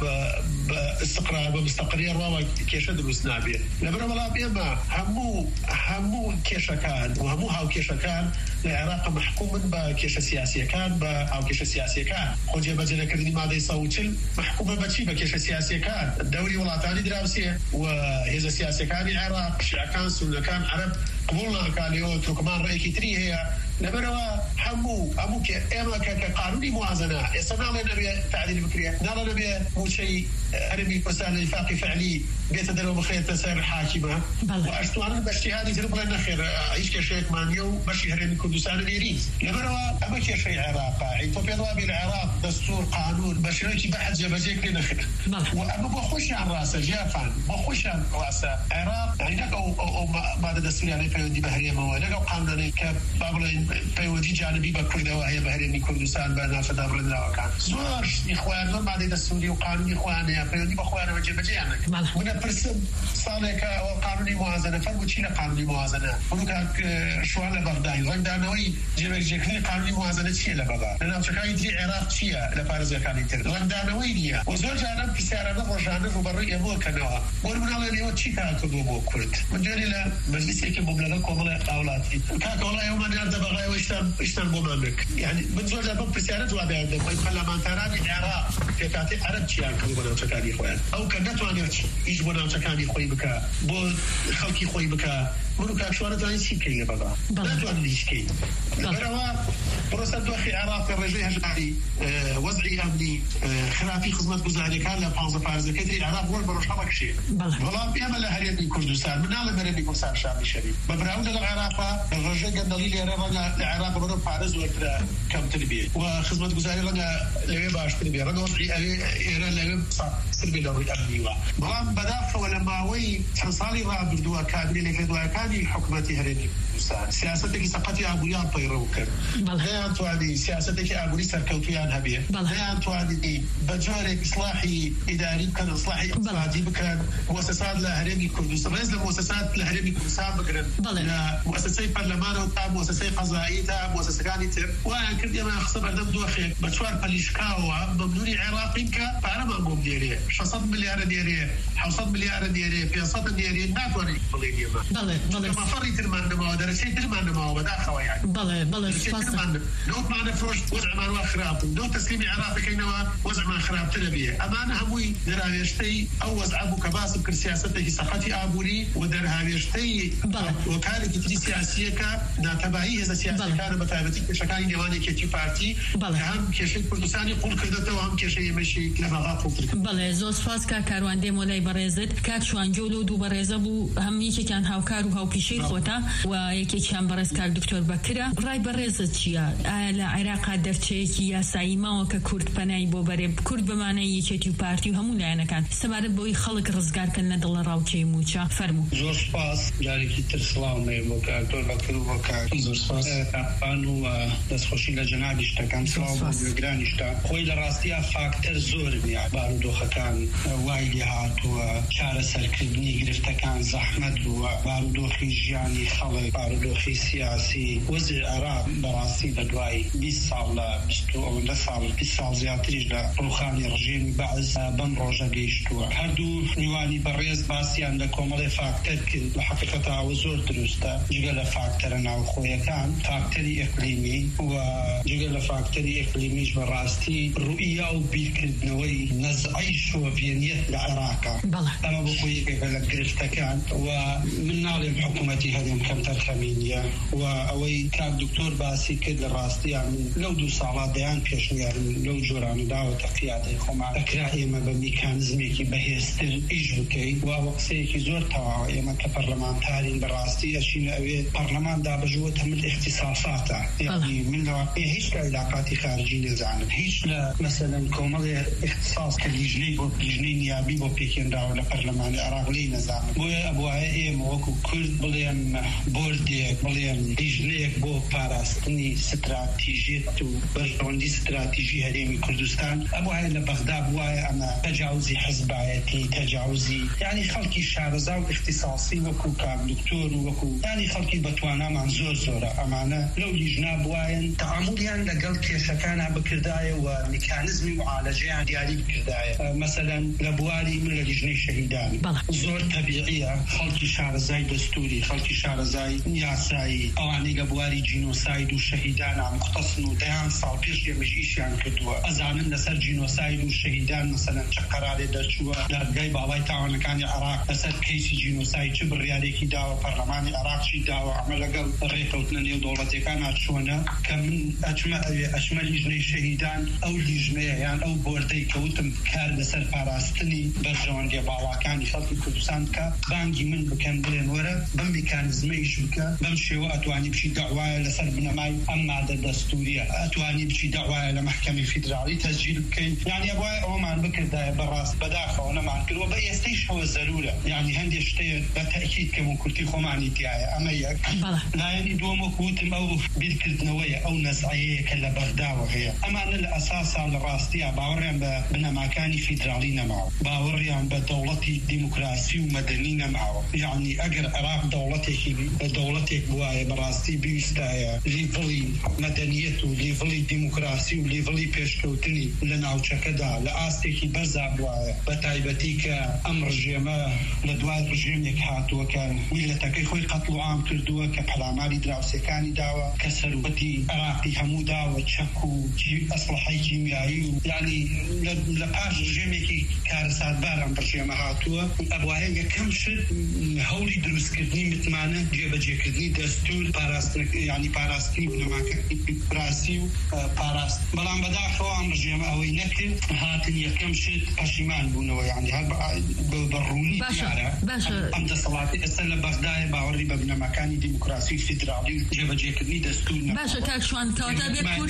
استقرار بە مستەقریە ڕاوە کێشە دروست نابێت لەبەرەوە وەڵام ئێمە هەموو هەموو کێشەکان و هەموو هاوکێشەکان لە عێراق محکومن بە کێشە سیاسیەکان بە هاوکێشە سیاسیەکان خۆ جێبەجێنەکردنی مادەی سە و چل محکومە بەچی بە کێشە سیاسیەکان دەوری وڵاتانی دراوسێ و هێزە سیاسیەکانی عێراق شیعەکان سونەکان عەرەب قبوڵ ناکانەوە تورکمان ڕێیەکی تری هەیە لەبەرەوە هەموو هەموو کە ئێمە کە قانونی موازنە ئێستا ناڵێ نەبێ تعدیل بکرێت ناڵێ نەبێ موچەی هەرمی کوردستان لە وفاقی فعلی بێتە دەرەوە بخرێتە سەر حاکیمە و ئەشتوانن بە اجتیهادی تر بڵێن نەخێر هیچ کێشەیەکمان نییە و بەشی هەرێمی کوردستانە نێرین لەبەرەوە ئەمە کێشەی عێراقا تۆ پێت وابێ لە عێراق دەستور قانون بە شێوەیەکی بەحث جێبەجێ کرێ نەخێر و ئەمە بۆ خۆشیان ڕاستە ژیافان بۆ خۆشیان ڕاستە عێراق نەک ئەو مادە دەستوریانەی پەیوەندی بە هەرێمەوە لەگەڵ قانونانەی کە با بڵێن پەیوەندی جانبی بە کوردەوە هەیە بە هەرێمی کوردستان بە نافەدا بڕێنراوەکان زۆر شتی خۆیان زۆر مادەی دەستوری و قانونی خۆیان هەیە پەیوەندی بە خۆیانەوە جێبەجێیان نەکرد منە پرسم ساڵێکە ئەوە قانونی موازنە فەرموو چی لە قانونی موازنە بڵوو شوان لە بەغدای ڕەنگدانەوەی جێبەجێکردنی قانونی موازنە چییە لە بەغدا لە ناوچەکانی تری عێراق چییە لە پارێزەکانی تر ڕەنگدانەوەی نییە و زۆر جاران پرسیارانە ڕۆژانە ڕوبەڕووی ئێمەکەنەوە بۆ مناڵێن ئێوە چی کار کردووە بۆ کورد من جۆری لە مەجلیسێکی بووم لەگەڵ کۆمەڵی هاوڵاتی کاکە وەڵای ئێوەمان یاردە بەغایەوە ئیشتان بۆمان بک یعنی من زۆر جار بەم پرسیارە جوابی دەدەم پەرلەمانتارانی عێراق پێکاتی عەرەب چیان کردووە بۆ ناوچەکانی خۆیان ئەو کە نەتوانێت هیچ بۆ ناوچەکانی خۆی بکە بۆ خەڵکی خۆی بکە من و کاکشوانە توانین چی بکەین لە بەغا ناتوانین هیچ بکەین لەبەرەوە پرۆسە دۆخی عێراق ڕێژەی هەژاری وەزعی ئەمنی خراپی خزمەتگوزاریەکان لە پانزە پارێزەکەی تری عێراق وەر بە ڕۆژهەڵە کشێ بەڵام ئێمە لە هەرێمی کوردستان من ناڵێم هەرێمی کوردستان شامی شەریف بە براون لەگەڵ عێراقا ڕێژەی گەندەڵی لێرە ڕەنگە لە عێراق بەرەو پارێز زۆرترە کەمتر بێ و خزمەتگوزاری ڕەنگە لەوێ باشتر بێ ڕەنگە وەزعی ئەوێ ئێرە لەوێ سر بێ لە ڕووی ئەمنیوە بەڵام بەداخەوە لە ماوەی چەند ساڵی ڕابردووە کابینە لێکردووەکانی حکوومەتی هەرێمی کوردستان سیاسەتێکی سەقەتی ئابووریان پەیڕەو کرد نەیانتوانی سیاسەتێکی ئابووری سەرکەوتویان هەبێ نەیانتوانی بە جۆرێک ئیسلاحی ئیداری بکەن ئیسلاحی اقتصادی بکەن مؤسسات لە هەرێمی کوردستان ڕێز لە مؤسسات لە هەرێمی کوردستان بگرن لە مؤسسەی پەرلەمانەوە تا مؤسسەی قەزایی تا مؤسسەکانی تر وایان کرد ئێمە خستە بەردەم دۆخێک بە چوار پەلیشکاوە مەمنوعی عێراقین کە پارەمان بۆم دێرێ شەسەد ملیارە دێرێ حەوسەد ملیارە دێرێ پێنجسەد دێرێ ناتوانین بڵێن ئێمە مەفەڕی ترمان نەماوە دەرەچەی ترمان نەماوە بەداخەوە یعنی بەڵێ بەڵێ نەوتمانە فرۆشت وەزعمان وا خراپن نەوت تەسلیمی عێراق بکەینەوە وەزعمان خراپترە بێ ئەمانە هەمووی دەراوێشتەی ئەو وەزعە بوو کە باسم کرد سیاسەتێکی سەقەتی ئابووری و دەرهاوێشتەی وەکالێکی تری سیاسیەکە ناتەبایی هێزە سیاسیەکانە بە تایبەتی کێشەکانی نێوانێکێتی پارتی کە هەم کێشەی کوردستانی قوڵ کردێتەوە هەم کێشەی ئێمەشی لە بەغا قوڵتر کرد بەڵێ زۆر سپاس کا کاروان دێم وەلای بەڕێزت کاک شوانجۆل و دوو بەڕێزە بوو هەم یەکێکیان هاوکار و هاوپیشەی خۆتە و یەکێکیان بەڕێز کاک دکتۆر بەکرە ڕای بەڕێزت چییە ئایا لە عێراقا دەرچەیەکی یاسایی ماوە کە کورد پەنای بۆ بەرێ کورد بمانە یەکێتی و پارتی و هەموو لایەنەکان سەبارەت بۆی خەڵک ڕزگارکەن لە دڵە ڕاوچەی موچە فەرموو زۆر سپاس جارێکی تر سڵاومێ بۆ کاکتۆر بەکر و بۆ کاک زۆر سپاس ئەپان و دەستخۆشی لە جەنابی شتەکان سڵاوگرانی شتا خۆی لە ڕاستیە فاکتەر زۆر نیە بارودۆخەکان وای لێ هاتووە چارەسەرکردنی گرفتەکان زەحمەت بووە بارودۆخی ژیانی خەڵک بارودۆخی سیاسی وەزیر عێراق بەڕاستی بە دوای بیست ساڵ لە بیست و ئەوەندە ساڵ بیست ساڵ زیاتریش لە ڕووخانی ڕژێمی بەعز بەم ڕۆژە گەیشتووە هەردوو میوانی بەڕێز باسییان لە کۆمەڵی فاکتەر کرد لە حەقیقەتەوە زۆر دروستە جگە لە فاکتەرە ناوخۆیەکان فاکتەری ئیقلیمی و جگە لە فاکتەری ئیقلیمیش بەڕاستی ڕوئیا و بیرکردنەوەی نەزعەی شۆڤێنیەت لە عێراقا ئەمە بۆ خۆیەکێکە لە گرفتەکان و من ناڵێم حکوومەتی هەرێم کەم تەرخەمینیە و ئەوەی کاک دکتۆر باسی کرد لە ڕاستیان لەو دوو ساڵات دەیان پێشنیارن لەو جۆرانە داوەتە قیادەی خۆمان ئەکرا ئێمە بە میکانزمێکی بەهێزتر ئیش بکەین و وەقسەیەکی زۆر تەواوە ئێمە کە پەرلەمانتارین بەڕاستی ئەچینە ئەوێ پەرلەمان دابەژووەتە من اختصاصاتە یعنی من لەواقع هیچ لە علاقاتی خارجی نەزانم هیچ لە مەسەلەن کۆمەڵێ اختصاص کە لیژنەی بۆ لیژنەی نیابی بۆ پێکێنراوە لە پەرلەمانی عێراق لێی نەزانم بۆیە ئەبوایە ئێمە وەکو کورد بڵێم بۆردێک بڵێم لیژنەیەک بۆ پاراستنی ستراتیژیت و بەرژەوەندی ستراتیژی هەرێمی کوردستان ئەبوایە لە بەغدا بوایە ئەمە تەجاوزی حزبایەتی تەجاوزی یعنی خەڵکی شارەزا و اختصاصی وەکو کاک دکتۆر و وەکو یعنی خەڵکی بەتوانامان زۆر زۆرە ئەمانە لەو لیژنا بوایەن تەعاملیان لەگەڵ کێشەکانە بکردایە و میکانزمی معالەجەیان دیاری بکردایە مەسەلەن لە بواری من لە لیژنەی شەهیدان زۆر تەبیعیە خەڵکی شارەزای دەستوری خەڵکی شارەزای یاسایی ئەوانەی لە بواری جینۆساید و شەهیدانە مختصن و دەیان ساڵ پێش ئێمەژیشیان کردووە ئەزانن لەسەر جینۆساید و شەهیدان مەسەلەن چ قەرارێ دەرچووە دادگای باڵای تاوانەکانی عێراق لەسەر کەیسی جینۆساید چ بڕیارێکی داوە پەرلەمانی عێراق چی داوە ئەمە لەگەڵ ڕێکەوتنە نێو دەوڵەتەکان چۆنە کە من ئەچمە ئەوێ ئەچمە لیژنەی شەهیدان ئەو لیژنەیە یان ئەو بۆردەی کەوتم کار لەسەر پاراستنی بەرژەوەندی باڵاکانی خەڵکی کوردستان کە بانگی من بکەن بڵێن وەرە بەم میکانزمەیش بکە بەم شێوە ئەتوانی بچی دەعوایە لەسەر بنەمای ئەم مادە دەستوریە ئەتوانی بچی دەعوایە لە مەحکەمەی فیدراڵی تەسجیل بکەین یعنی ئەوایە ئەومان بکردایە بەڕاست بەداخەوە نەمان کردوە بە ئێستەیش ئەوە زەرورە یعنی هەندێک شتەیە بە تەئکید کەم و کورتی خۆمانی تایە ئەمە یەک لایەنی دووەم وەکوتم ئەو بیرکردنەوەیە ئەو نەزعەیەیە کە لە بەغداوە هەیە ئەمانە لە ئەساسا لە ڕاستیە باوەڕیان بە بنەماکانی فیدراڵی نەماوە باوەڕیان بە دەوڵەتی دیموکراسی و مەدەنی نەماوە یعنی ئەگەر عێراق دەوڵەتێکی دەوڵەتێک بوایە بەڕاستی بیستایە لیڤڵی مەدەنیەت و لیڤڵی دیموکراسی و لیڤڵی پێشکەوتنی لە ناوچەکەدا لە ئاستێکی بەرزا بوایە بە تایبەتی کە ئەم ڕژێمە لە دوای ڕژێمێک هاتووە کە میلەتەکەی خۆی قەتڵ و عام کردووە کە پەلاماری دراوسەکانی داوە کە سەروەتی عێراقی هەموو داوە چەک و ئەسلحەی کیمیایی و یعنی لە پاش ڕژێمێکی کارەساتباران ڕژێمە هاتووە ئەوایە یەکەم شت هەوڵی دروستکردنی متمانە جێبەجێکردنی دەستور پاراستن یعنی پاراستنی بنەماکانی پراسی و پاراست بەڵام بەداخەوە ئەم ڕژێمە ئەوەی نەکرد هاتن یەکەم شت پەشیمان بوونەوە یعنی هەر بەڕوونی دیارە ئەم دەسەڵاتی ئێستا لە بەغدایە باوەڕی بە بنەماکانی دیموکراسی فیدراڵی و جێبەجێکردنی دەستور باشە کاکشوان کەواتە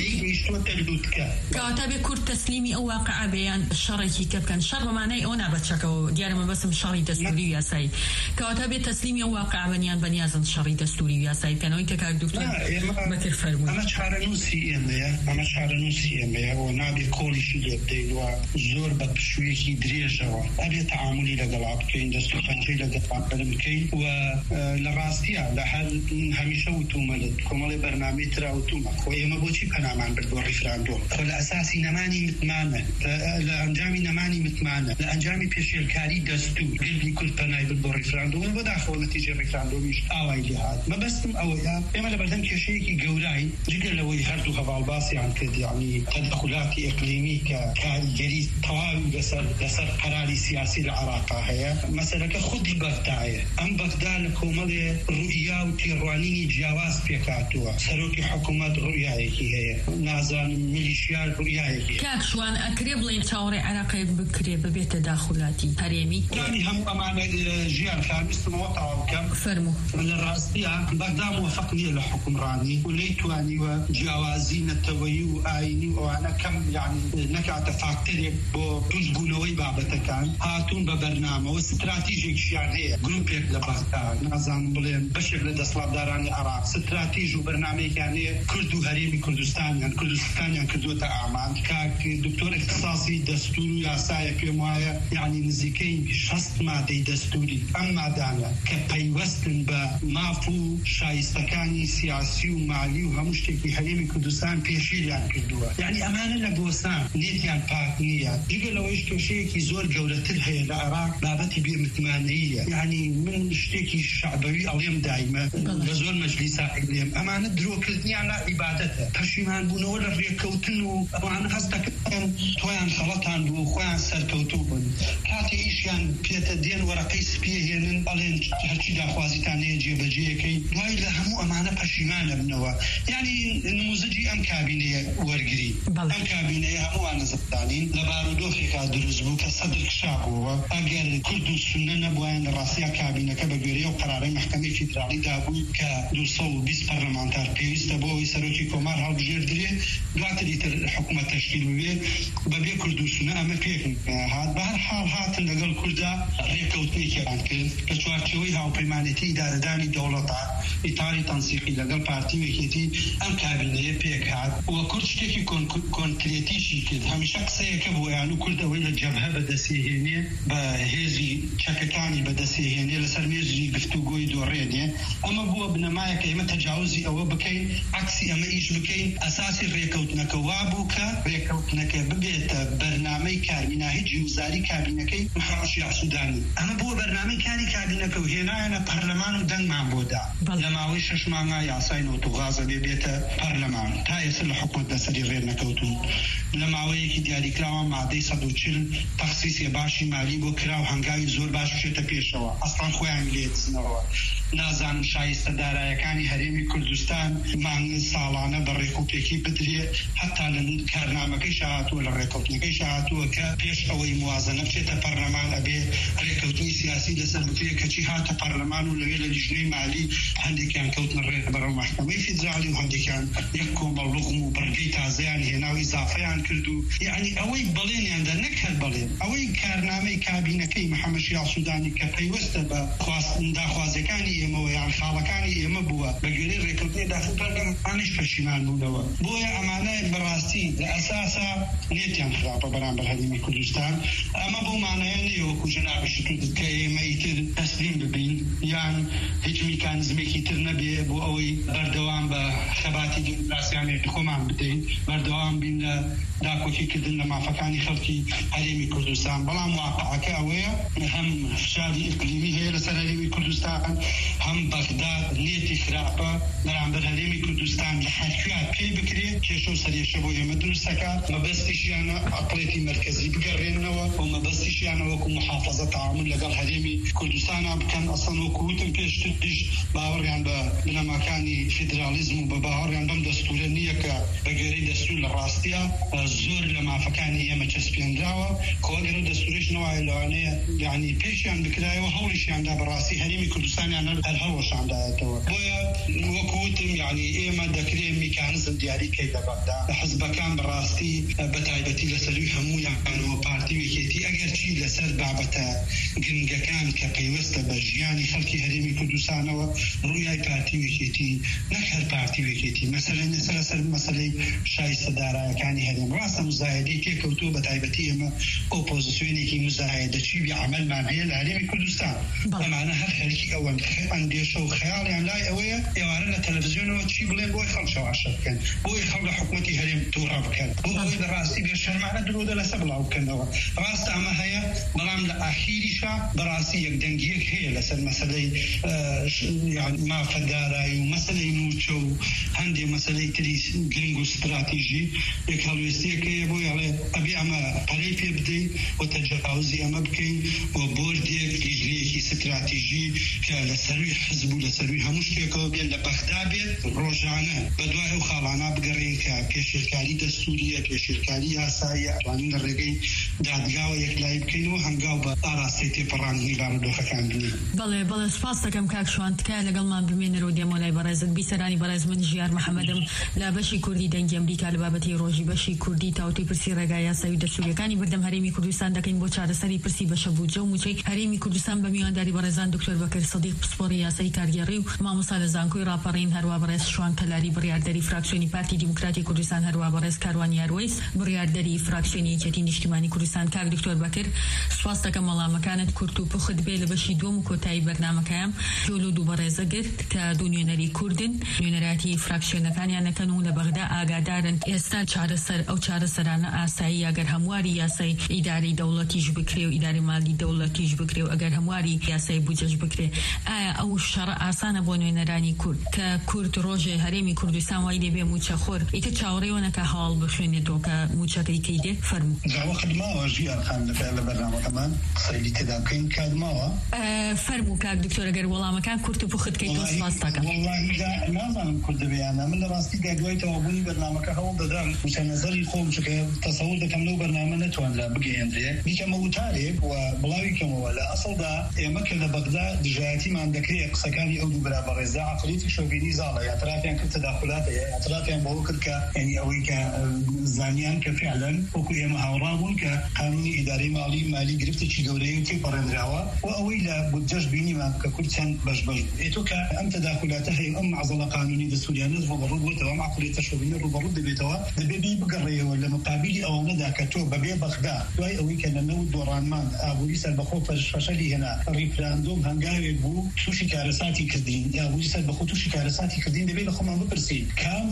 بێت کورد تەسلیمی ئەو واقعە بێیان شەڕێکی کە بکەن شەڕ بەمانای ئەو نابەتچەکەوە دیارەمە بەسم شەڕی دەستوری و یاسایی کەواتە بێت تەسلیمی ئەو واقعە بەنیان بەنیازن شەڕی دەستوری و یاسایی بکەنەوەی کە کاک دکتۆر بەتر فەرمووی ئەمە چارەنووسی ئێمەیە ئەمە چارەنووسی ئێمەیە و نابێت کۆڵیشی لێ بدەینەوە زۆر بە پشوویەکی درێژەوە ئەبێت تەعاملی لەگەڵا بکەین دەست و پەنجەی لەگەڵا بکەین و لە ڕاستیە لە هەر هەمیشە وتومە لە کۆمەڵی بەرنامەی ترا وتومە خۆ ئێمە بۆچی پەنامان برد بۆ ڕیفراندۆم خۆ لە ئەساسی نەمانی متمانە لە ئەنجامی نەمانی متمانە لە ئەنجامی پێشێلکاری دەستور گەلی کورد پەنای برد بۆ ڕیفراندۆم بەداخەوە نەتیجەی ڕیفراندۆمیش ئاوای لێ هات مەبەستم ئەوەیە ئێمە لە بەردەم کێشەیەکی گەورەین جگە لەوەی هەردوو هەواڵباسیان کرد یعنی تەدەخولاتی ئیقلیمی کە کاریگەری تەواوی لەسەر لەسەر قەراری سیاسی لە عێراقا هەیە مەسەلەکە خودی بەغدایە ئەم بەغدا لە کۆمەڵێ ڕوئیا و تێڕوانینی جیاواز پێکاتووە سەرۆکی حکوومەت ڕوئیایەکی هەیە نازانم میلیشیا ڕوئیایەکی کاکشوان ئەکرێ بڵێن چاوەڕێ عێراقی بکرێ ببێت تەداخولاتی هەرێمی یعنی هەموو ئەمانە ژیان خامیستمەوە تەواو بکەم فەرموو لە ڕاستیە بەغدا موەفەق نییە لە حکومڕانی و نەیتوانیوە جیاوازی نەتەوەیی و ئاینی و ئەوانە کەم یعنی نەکاتە فاکتەرێک بۆ دروستبوونەوەی بابەتەکان هاتوون بە بەرنامەوە استراتیژێکیان هەیە گروپێک لە بەغدا نازانم بڵێن بەشێک لە دەسەڵاتدارانی عێراق استراتیژی و برنامه‌یانی کرد و هەرێمی کوردستان یان کوردستانیان کردوتە ئامان کاک دکتۆر اختصاصی دەستور و یاسایە پێم وایە یعنی نزیکەی شەست مادەی دەستوری ئەم مادانە کە پەیوەستن بە ماف و شایستەکانی سیاسی و مالی و هەموو شتێکی هەرێمی کوردستان پێشیریان کردووە یعنی ئەمانە لە بۆسان نێتیان پاک نییە دیگە لەوەیش کێشەیەکی زۆر گەورەتر هەیە لە عێراق بابەتی بێمتمانەییە یعنی من شتێکی شعبەوی ئەڵێم دایمە لە زۆر مەجلیسا ئەگرێم ئەمانە درۆکردنیان لا عیبادەتە پەشیمان بوونەوە لە ڕێکەوتن و ئەوانە هەست دەکەن تۆیان خەڵەتان بوو خۆیان سەرکەوتوو بوون کاتی ئیشیان پێتە دێن وەرەقەی سپیە هێنن بەڵێن هەرچی داخوازیتان هەیە جێبەجێیەکەی دوای لە هەموو ئەمانە پەشیمانە بنەوە یعنی نموزەجی ئەم کابینەیە وەرگری ئەم کابینەیە هەمووانە زەدانین لە بارودۆخێکا دروست بوو کە سەدر کشابەوە ئەگەر کورد و سونە نەبووایان لە ڕاستیا کابینەکە بە گوێرەی و قەرارەی مەحکەمەی فیدراڵی دابوو کە دووسەد و بیست پەرلەمانتار پێویستە بۆ ئەوەی سەرۆکی کۆمار هەڵبژێردرێ دواتر ئیتر حکوومەت تەشکیل بوێ بەبێ کورد و سونە ئەمە پێک هات بە هەر حاڵ هاتن لەگەڵ کووردا ڕێکەوتنێکیان کرد کە چوارچێوەی هاوپەیمانێتی ئیدارەدانی دەوڵەتە ئیتاری تەنسیقی لەگەڵ پارتی وەکێتی ئەم کابینەیە پێک هات و کورد شتێکی کۆنکرێتیشی کرد هەمیشە قسەیەکە بۆ یان و کوردەوەی لە جەبهە بەدەستێهێنێ بە هێزی چەکەکانی بەدەستێهێنێ لەسەر مێژی گفتوگۆی دۆڕێنێ ئەمە بووە بنەمایەکە ئێمە تەجاوزی ئەوە بکەین عکسی ئەمە ئیش بکەین ئەساسی ڕێکەوتنەکە وا بوو کە ڕێکەوتنەکە ببێتە بەرنامەی کاربیناهی جیوزاری کابینەکەی محەممەد یاسودانی ئەمە بووە بەرنامەی کاری کابینەکە و هێنایەنە پەرلەمان و دەنگمان بۆدا لە ماوەی شەش مانگا یاسای نۆتوغازە بێ بێتە پەرلەمان تا ئێستا لە حکوومەت بەسەری ڕێ نەکەوتون لە ماوەیەکی دیاریکراوە مادەی سەد و چل تەخسیسێ باشی مالی بۆ کرا و هەنگاوی زۆر باش بچێتە پێشەوە ئەسڵان خۆیان لێدزنەوە نازانم شایستە دارایەکانی هەرێمی کوردستان مانگ ساڵانە بە ڕێکوپێکی بدرێ هەتا لە کارنامەکەی شاهاتووە لە ڕێکەوتنەکەی شاهاتووە کە پێش ئەوەی موازنە بچێتە پەرلەمان ئەبێ ڕێکەوتنی سیاسی لەسەر بکرێ کەچی هاتە پەرلەمان و لەوێ لە لیژنەی مالی هەندێکیان کەوتنە ڕێ بەرەو مەحکەمەی فیدرالی و هەندێکیان یەک کۆمەڵ لوغم و بەرگەی تازەیان هێنا و ئیزافەیان کرد و یعنی ئەوەی بەڵێنیاندا نەک هەر بەڵێن ئەوەی کارنامەی کابینەکەی محەممەد یاسودانی کە پەیوەستە بە داخوازەکانی ئێمەوە یان خاڵەکانی ئێمە بووە بە گوێرەی ڕێکەوتنی داخلانیش پەشیمان بوونەوە بۆیە ئەمانە بەڕاستی لە ئەساسا نێتیان خراپە بەرامبەر هەرێمی کوردستان ئەمە بۆ مانایە نیە وەکو جەنابی کە ئێمە ئیتر تەسلیم ببین یان هیچ میکانزمێکی تر نەبێ بۆ ئەوەی بەردەوام بە خەباتی دیموکراسیانێک خۆمان بدەین بەردەوام بین لە داکۆکیکردن لە مافەکانی خەڵکی هەرێمی کوردستان بەڵام واقعەکە ئەوەیە هەم فشاری ئیقلیمی هەیە لەسەر هەرێمی کوردستان هەم بەغداد نێتی خراپە بەرامبەر هەرێمی کوردستان لە هەرکوێ پێی بکرێت کێشە و سەرێشە بۆ ئێمە دروستەکات مەبەستیشیانە ئەقڵێتی مەرکەزی بگەڕێنەوە و مەبەستیشیانە وەکو محافەزە تعامل لەگەڵ هەرێمی کوردستانە بکەن ئەسڵ وەکووتم پێشتریش باوەڕیان بە بنەماکانی فیدرالیزم و بە باوەڕیان بەم دەستورە نییە کە بە گوێرەی دەستور لە ڕاستیە زۆر لە مافەکانی ئێمە چەسپێنراوە کۆگەر و دەستوریش نەوایە لەوانەیە یعنی پێشیان بکرایەوە هەوڵیشیاندا بەڕاستی هەرێمی کوردستانیان هەر هەڵەشاندایەتەوە بۆیە وەکووتم یعنی ئێمە دەکرێت میکانزم دیاریکەی لە بەغدا حزبەکان بەڕاستی بە تایبەتی لەسەروی هەموویانەوە پارتی وێکێتی ئەگەر چی لەسەر بابەتە گرنگەکان کە پەیوەستە بە ژیانی خەڵکی هەرێمی کوردستانەوە ڕوویای پارتی وێکێتی نەک هەر پارتی وێکێتی مەسەلەن لەسەر مەسەلەی شایستە دارایەکانی هەرێم ڕاستە مزایدەی تێکەوتووە بە تایبەتی ئێمە ئۆپۆزیسیۆنێکی مزایدەچی بی عملمان هەیە لە هەرێمی کوردستان ئەمانە هەر خەرکی ئەوەن ئەندێشە و خەیاڵیان لای ئەوەیە ئێوارە لە تەلەڤیزیۆنەوە چی بڵێن بۆی خەڵشەواشە بکەن بۆی خەڵ لە حکوومەتی هەرێم تووڕە بکەن بۆ ئەوەی بەڕاستی بێ شەرمانە درۆدە لەسەر بڵاو بکەنەوە ڕاستە ئەمە هەیە بەڵام لە ئاخیریشا بەڕاستی یەکدەنگیەک هەیە لەسەر مەسەلەی مافەدارایی و مەسەلەی موچە و هەندێک مەسەلەی تری گرنگ و استراتیژی یەک هەڵوێستیەکەیە بۆی ئەڵێ ئەبێ ئەمە پەرەی پێ بدەین و تەجاوزی ئەمە بکەین و بۆردێک لیژنەیەکی استراتیژی کە لە سەروی حزب و لە سەروی هەموو شتێکەوە بێت لە بەغدا بێت ڕۆژانە بەدوای ئەو خاڵانە بگەڕێن کە پێشێرکاری دەستوریە پێشێرکاری یاساییە توانین لە ڕێگەی دادگاوە یەکلایی بکەینەوە هەنگاو بە ئاراستی تێپەڕاندنی بارودۆخەکان بنین. بەڵێ بەڵێ سپاس دەکەم کاک شوان تکایە لەگەڵمان بمێنەرەوە دێمەلای بەڕێزت بیسەرانی بەڕێز من ژیار محەممەدم لە بەشی کوردی دەنگی ئەمریکا لە بابەتی ڕۆژی بەشی کوردی تاوتی پرسی ڕێگای یاساوی دەستوریەکانی بەردەم هەرێمی کوردستان دەکەین بۆ چارەسەری پرسی بەشە بوجە و موچەی هەرێمی کوردستان بە میوانداری بەڕێزان دکتۆر بەکر سەدیق پسپۆڕی یاسایی کارگێڕی و مامۆستا لە زانکۆی ڕاپەڕین هەروە بەڕێز شوان کلاری بڕیاردەری فراکسیۆنی پارتی دیموکراتی کوردستان هەروە بەڕێز کاروان یاروەیس بڕیاردەری فراکسیۆنی یەکێتی نیشتیمانی کوردستان کاک دکتۆر بەکر سپاس دەکەم وەڵامەکانت کورت و پوخت بێ لە بەشی دووەم و کۆتایی بەرنامەکەیان جۆلو دوو بەڕێزە گرت کە دوو نوێنەری کوردن نوێنەراتی فراکسیۆنەکانیانەکەن و لە بەغدا ئاگادارن ئێستا چارەسەر ئەو چارەسەرانە ئاسایی ئەگەر هەمواری یاسای ئیداری دەوڵەتیش بکرێ و ئیداری مالی دەوڵەتیش بکرێ و ئەگەر هەمواری یاسای بودجەش بکرێ ئایا ئەو شەڕە ئاسانە بۆ نوێنەرانی کورد کە کورد ڕۆژێ هەرێمی کوردستان وای لێبێ موچەخۆر ئیتر چاوەڕێوەنەکە هەواڵ بخوێنێتەوە کە موچەکەی کەیدێ فەرموو جاوە خدماوە ژیان خان لە بەرنامەکەمان قسەی تێدا بکەین کادماوە فەرموو کاک دکتۆر ئەگەر وەڵامەکان کورت و پوخت کەیتەوە سپاس دەکەم والله نازانم کورد بێیانە من لە ڕاستی دوای تەوابوونی بەرنامەکە هەوڵ دەدەم وچە نەزەری خۆم چکە تەسەوور دەکەم لەو بەرنامە نەتوانرا بگەیەندرێ بیکەمە وتارێک و بڵاویکەمەوە لە ئەسڵدا ئێمە کە لە بەغدا دژایەتیمان دەکرێت قسەکانی ئەو دوو برا بەڕێزدا عەقڵیەتی شۆڤینی زاڵە یاترافیان کرد تەداخلاتە یاترافیان بەوە کرد کە یعنی ئەوەی کە زانیان کە فعلا وەکو ئێمە هاوڕابوون کە قانونی ئیداری ماڵی مالی گرفتێکی گەورەیە تێپەڕێنراوە و ئەوەی لە بودجەش بینیمان کە کورد چەند بەش بەش ئێتۆ کە ئەم تەداخلاتە هەیە ئەم معزەڵە قانونی دەستوریانە ڕوبەڕوو بووێتەوە ئەم عەقڵیەتە شۆڤینی ڕوبەڕوو دەبێتەوە دەبێ بی بگەڕێەوە لە مقابلی ئەوانەدا کە تۆ بەبێ بەغدا دوای ئەوەی کە لە نەوت دۆڕانمان ئابووری سەربەخۆ فەشەلی هێنا ریفراندۆم هەنگاوێک بوو تووشی کارەساتی کردین ئابووری سەربەخۆ تووشی کارەساتی کردین دەبێت لە خۆمان بپرسین کام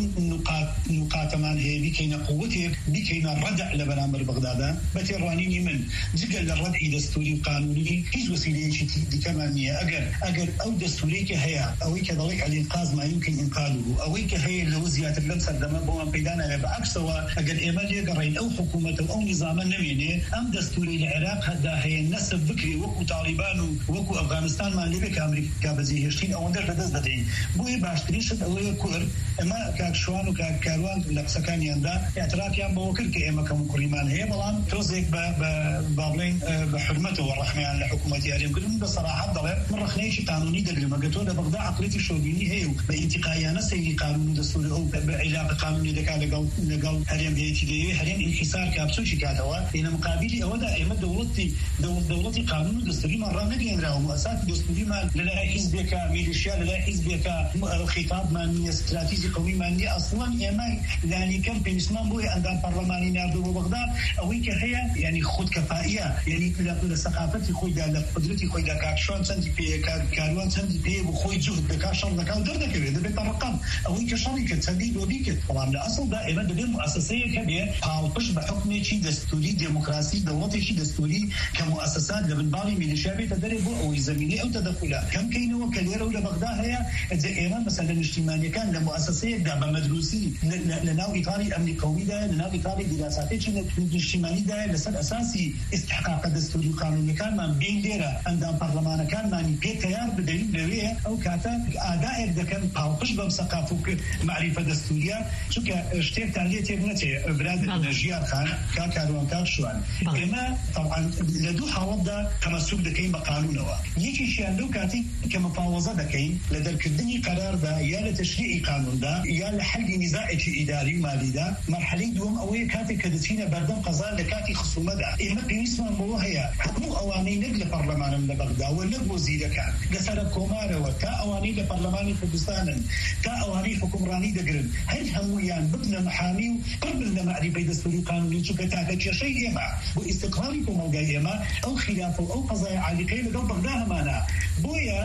نقاتەمان هەیە بیکەینە قووەتێک بیکەینە ڕەدع لە بەرامبەر بەغدادا بە تێڕوانینی من جگە لە ڕەدعی دەستوری و قانونی هیچ وسیلەیەکی دیکەمان نییە ئەگەر ئەگەر ئەو دەستورێکی هەیە ئەوەی کە دەڵێ الإنقاذ ما يمكن إنقاذه ئەوەی کە هەیە لەوە زیاتر لەم سەردەمە بۆمان پەیدا نایە بەعکسەوە ئەگەر ئێمە لێگەڕین ئەو حکوومەتە و ئەو نیزامە نەمێنێ ئەم دەستوری لە عێراق هەدا هەیە نەسب بکرێ وەکو تاڵیبان و وەکو ئەفغانستانمان لێبێ کە ئەمریکا بەجێهێشتین ئەوەندەش لەدەست دەدەین بۆیە باشترین شت ئەوەیە کورد ئەمە کاک شوان و کاک کاروان لە قسەکانیاندا اعترافیان بەوە کرد کە ئێمە کەم کوڕیمان هەیە بەڵام تۆزێک بە باڵێن بە حرمەتەوە ڕەحمیان لە حکوومەتی هەرێمکردن بە سەراحەت دەڵێ من ڕەخنەیەکی قانونی دەگرم ئەگەر تۆ لە بەغدا عەقڵێتی شۆڤینی هەیە و بە ئینتیقایانە سەیری قانون و دەستوری ئەو بە عیلاقە قانونی دەکات لەگەڵ لەگەڵ هەرێم هەیەتی دەیەوێت هەرێم انحیسار کابچۆکی کاتەوە لە مقابلی ئەوەدا ئێمە دەوڵەتی دەوڵەتی قانون و دەستوریمان ڕانەگەێنراوە مؤسساتی دەستوریمان لەلای حیزبێکە میلیشیا لەلای حیزبێکە خیتابمان نییە استراتیژی قەومیمان نییە ئەسڵان ئێمە لانیکەم پێویستمان بۆیە ئەندام پەرلەمانی ناردووە بۆ بەغدا ئەوەی کە هەیە یعنی خودکەفاییە یعنی لە سەقافەتی خۆیدا لە قدرەتی خۆیدا کاکشوان چەندی پێ کاروان چەندی پێ بۆ خۆی جوهد دەکات شەڕ دەکات و دەردەکەوێت دەبێت ڕقم ئەوەی کە شەڕی کرد چەندی دۆبی کرد بەڵام لە ئەسڵدا ئێمە دەبێت مؤسسەیەک هەبێ پاڵپش بە حکمێکی دەستوری دموکراسی دەوڵەتێکی دەستوری کە مؤسسات لە بنباڵی میلیشیا بێتە دەرێ بۆ ئەوەی زەمینەی ئەو تەدەخولە کەم کەینەوە کە لێرە و لە بەغدا هەیە ئەجا ئێمە مەسەلە نیشتیمانیەکان لە مؤسسەیەکدا بە مەدروسی لە ناو ئیطاری ئەمنی قەومیدا لە ناو ئیطاری دیراساتێکی نیشتیمانیدا لەسەر ئەساسی استحقاق دەستوری و قانونیەکانمان بین لێرە ئەندام پەرلەمانەکانمانی پێ تەیار بدەین لەوێ ئەو کاتە ئاگایەک دەکەن پاڵپش بەم سەقاف و معریفە دەستوریە چونکە شتێکتان لێ تێک نەچێ برادر ژیان خان کاک کاروان کاک شوان ئێمە طبعا لە دوو حاڵەتدا تەمەسوک دەکەین بە قانونەوە یەکیشیان لەو کاتی کە مفاوەزە دەکەین لە دەرکردنی قەراردا یا لە تەشریعی قانوندا یا لە حەلی نیزاعێکی ئیداری و مالیدا مەرحەلەی دووەم ئەوەیە کاتێک کە دەچینە بەردەم قەزا لە کاتی خصومەدا ئێمە پێویستمان بەوە هەیە هەموو ئەوانەی نەک لە پەرلەمانن لە بەغداوە نەک وەزیرەکان لەسەر کۆمارەوە تا ئەوانەی لە پەرلەمانی کوردستانن تا ئەوانەی حکومڕانی دەگرن هەر هەموویان ببنە محامی و قبل لە معریفەی دەستوری و قانونی چونکە تاکە کێشەی ئێمە بۆ ئیستقلالی کۆمەلگای ئێمە ئەو خلافە و ئەو قەزای عالیقەی لەگەڵ بەغدا هەمانە بۆیە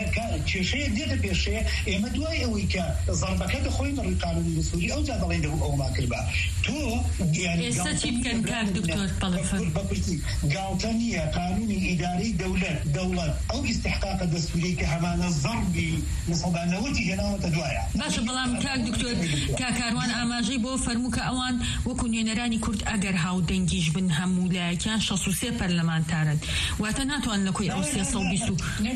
کێشەیە دێتە پێشەیە ئێمە دوای ئەوەی کە زەربەکە دەخۆین بەڕووی قانونی دەستوری ئەو جا دەڵێن دەبوو ئەوما کردبا تۆ ئێستا چی بکەن کاک دکتۆر بەپرسی گاڵتە نییە قانونی ئیداری دەولەت دەوڵەت ئەو ئیستحقاقە دەستوری کە هەمانە زەربی لە سەدانەوەتی هێناوەتە دوایە باشە بەڵام کاک دکتۆر کاکاروان ئاماژەی بۆ فەرموو کە ئەوان وەکو نوێنەرانی کورد ئەگەر هاودەنگیش بن هەموو لایەکیان شەست و سێ پەرلەمانتارن واتە ناتوان لە کۆی ئەو سێسە و بیست و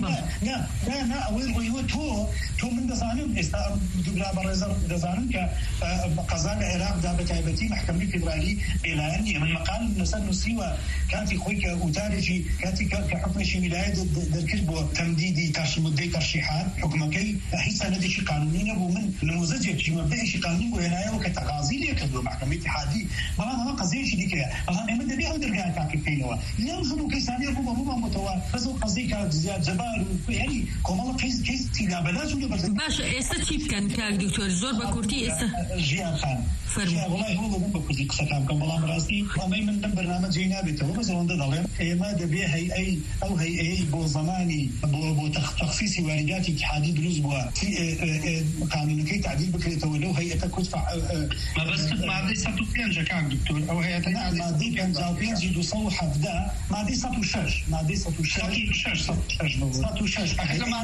ئەوەی ڕۆیوە تۆ تۆ من دەزانم ئێستا دوبلا بەڕێزە دەزانم کە قەزا لە عێراقدا بە تایبەتی محکەمەی فیدرالی بێلایەن نییە من مەقالم لەسەر نووسیوە کاتی خۆی کە وتارێکی کاتی کە حکمێکی ویلایەت دەرکرد بۆ تەمدیدی مدەی تەرشیحات حکومەکەی هیچ سەنەدێکی قانونی نەبوو من نموزەجێکی مەبدەیەکی قانونی بۆ هێنایەوە کە تەقاضی لێ کردووە محکەمەی اتحادی بەڵام ئەمە قەزەیەکی دیکەیە بەڵام ئێمە دەبێ ئەو دەرگایە تاقیب بکەینەوە لەو هەموو کەسانەیە بوو بەبوومان بۆتەوە بەس ئەو قەزەی کە زیاد جەبار و یعنی کۆمەڵە کەیس کەیسی لابەلاز و لەبەرزە باشە ئێستا ئێستا چی بکەن کاک دکتۆر زۆر بە کورتی ئێستا ژیان خان فەرموو وڵای هەوڵ بە کورتی قسەکان بکەم بەڵام ڕاستی ئەمەی من لەم بەرنامەجێ نابێتەوە بە زەوەندە دەڵێم ئێمە دەبێ هەیئەی ئەو هەیئەی بۆ زەمانی بۆ بۆ تەخسیسی وارداتی اتحادی دروست بووە قانونەکەی تعدیل بکرێتەوە لەو هەیئەتە کوتفع مەبەست مادەی سەد و پێنج کاک دکتۆر ئەو هەیئەتە مادەی پێنجا و پێنج دووسەد و حەڤدە مادەی سەد و شەش مادەی سەد و شەش سەد و شەش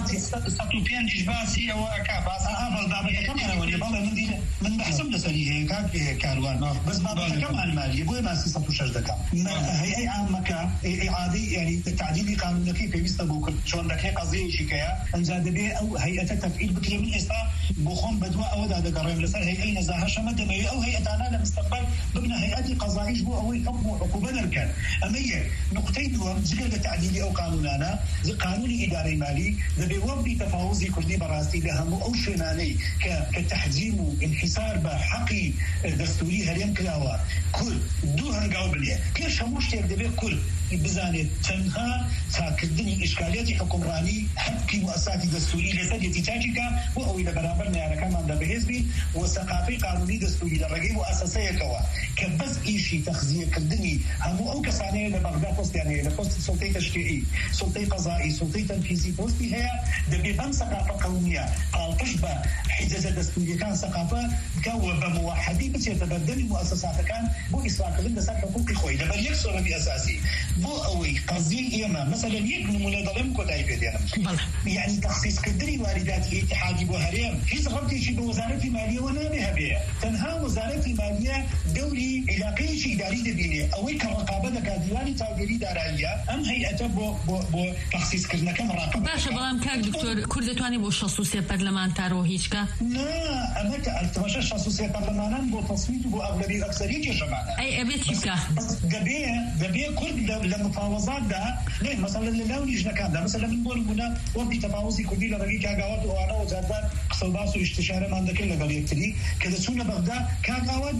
سەد و پێنجیش باسی ئەوە ئەکا باسی ئابەڵدابەکەمانەوە بەڵێ من دیرە من بەحسم لەسەری هەیە کاک کاروان بەس بابەکەمان مالیە بۆیە باسی سەد و شەش دەکەم هەیئەی عامەکە ئیعادەی یعنی تعدیلی قانونەکەی پێویستە بۆ کرد چۆن دەکەی قەزەیەکی کەیە ئەنجا دەبێ ئەو هەیئەتە تەفعیل بکرێ من ئێستا بۆ خۆم بەدووە ئەوەدا دەگەڕێم لەسەر هەیئەی نەزاهە شەمە دەمەوێت ئەو هەیئەتانە لە مستەقبل ببنە هەیئەتی قەزاییش بۆ ئەوەی حکم و عقوبە دەرکەن ئەمە یەک نقطەی دووەم جگە لە تعدیلی ئەو قانونانە قانونی ئیدارەی مالی دەبێ وەبی تەفاوزی کوردی بەڕاستی لە هەموو ئەو شوێنانەی کە کە تەحجیم و انحسار بە حەقی دەستوری هەرێم کراوە کورد دوو هەنگاو بنێ پێش هەموو شتێک دەبێ کورد بزانێت تەنها چاکردنی ئیشکالیاتی حکومڕانی حەقی مؤسساتی دەستوری لەسەر یەکیچاکیکە بۆ ئەوەی لە بەرامبەر نارەکانماندا بەهێز بین و سەقافەی قانونی دەستوری لە ڕێگەی مؤسسەیەکەوە کە بەس ئیشی تەخزیەکردنی هەموو ئەو کەسانەیە لە بەغدا پۆستیان هەیە لە پۆستی سڵتەی تەشریعی سڵتەی قەزایی سڵتەی تەنفیزی پۆستی هەیە دەبێ بەم سەقافە قەومیە ئاڵقش بە حیجەزە دەستوریەکان سەقافە بکەوە بە موحەدی بچێتە بەردەمی مؤسساتەکان بۆ ئیسراکردن لەسەر حقوقی خۆی لەبەر یەک سۆرەبی ئەساسی بۆ ئەوەی قەزیی ئێمە مثلا یەک نمونە دەڵێم کۆتایی پێدێنم یعنی تەخسیسکردنی وارداتی اتحادی بۆ هەرێم هیچ ڕەبتێکی بە وەزارەتی مالیەوە نابێ هەبێ تەنها وەزارەتی مالیە دەوری علاقەیەکی ئیداری دەبینێ ئەوەی کە ڕقابە دەکات دیوانی چاودێری داراییە ئەم هەیئەتە بۆ بۆ بۆ تەخسیسکردنەکە مراقبە باشە بەڵام کاک دکتۆر کورد دەتوانێت بۆ شەست و سێ پەرلەمانتارەوە هیچکە نا ئەمە کە ئەلتمەشە شەست و سێ پەرلەمانان بۆ تەسویت و بۆ ئەغلەبی ئەکسەری کێشەمانە ئەی ئەبێ چی بکە دەبێ دەبێ کورد لە مفاوەزاتدا نه مثلا لە ناو لیژنەکاندا مثلا من بۆ نمونە وەبی تەفاوزی کوردی لە ڕێگەی کاگاوات و ئەوانە وەزارەتدار قسە و باس و ئیشتیشارەمان دەکەن لەگەڵ یەکتری کە دەچوونە بەغدا کاگاوات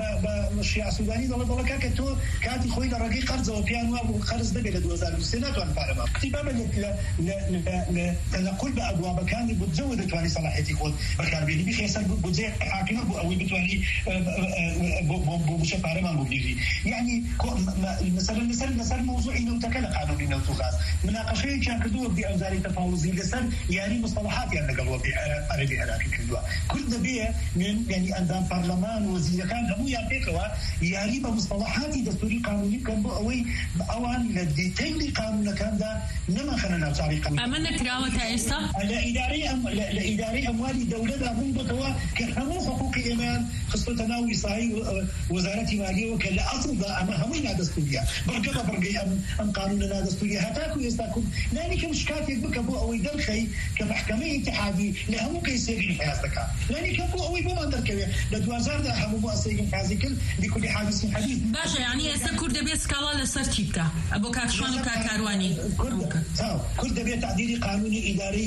بە شیعە سوودانی دەڵێ دەڵێ کاکە تۆ کاتی خۆی لە ڕێگەی قەرزەوە پیان وا بوو قەرز دەبێت لە دوو هەزار و سێ ناتوان پارەما قتیبابە لە تەنەقل بە ئەبوابەکانی بودجەوە دەتوانی سەلاحیەتی خۆت بەکاربێنی بخێ سەر بودجەی حاکمە بۆ ئەوەی بتوانی بۆ بچە پارەمان بۆ بگیری یعنی مثلا لەسەر لەسەر مۆزوعی نەوتەکە لە قانونی نەوت و غاز مناقەشەیەکیان کردووە بێ ئەوزاری تەفاوزی لەسەر یاری مصطلحاتیان لەگەڵ وەبی عەرەبی عێراقی کردووە کورد دەبێ یعنی ئەندام پەرلەمان و وەزیرەکان هەموویان پێکەوە یاری بە مصطلحاتی دەستوری قانونی بکەن بۆ ئەوەی ئەوان لە دیتەیلی قانونەکاندا نەمەخەنە ناوچاوی قانون ئەمە نەکراوە تا ئێستا لە ئیدارەی لە ئیدارەی ئەموالی دەولەتدا بوون بۆتەوە کە هەموو حقوقی ئێمەیان خستۆتە ناو ئیسایی وەزارەتی مالیەوە کە لە ئەسڵدا ئەمە هەمووی نادەستوریە بڕگە بە بڕگەی ئەم قانونە نادەستوریە هەتاکو ئێستا کورد نانی کەم شکاتێک بکە بۆ ئەوەی دەرخەی کە محکەمەی اتحادی لە هەموو کەیسێکی حیاز دەکات نانی کەم بۆ ئەوەی بۆمان دەرکەوێت لە دوازاردا هەموو مؤسسەیەکی حیازی کرد لكل حادث حديث باشا يعني ئێستا کورد دەبێت سکاڵا لەسەر چی بکە بۆ کاکشوان و کاکاروانی کورد دەبێت تعدیلی قانونی ئیدارەی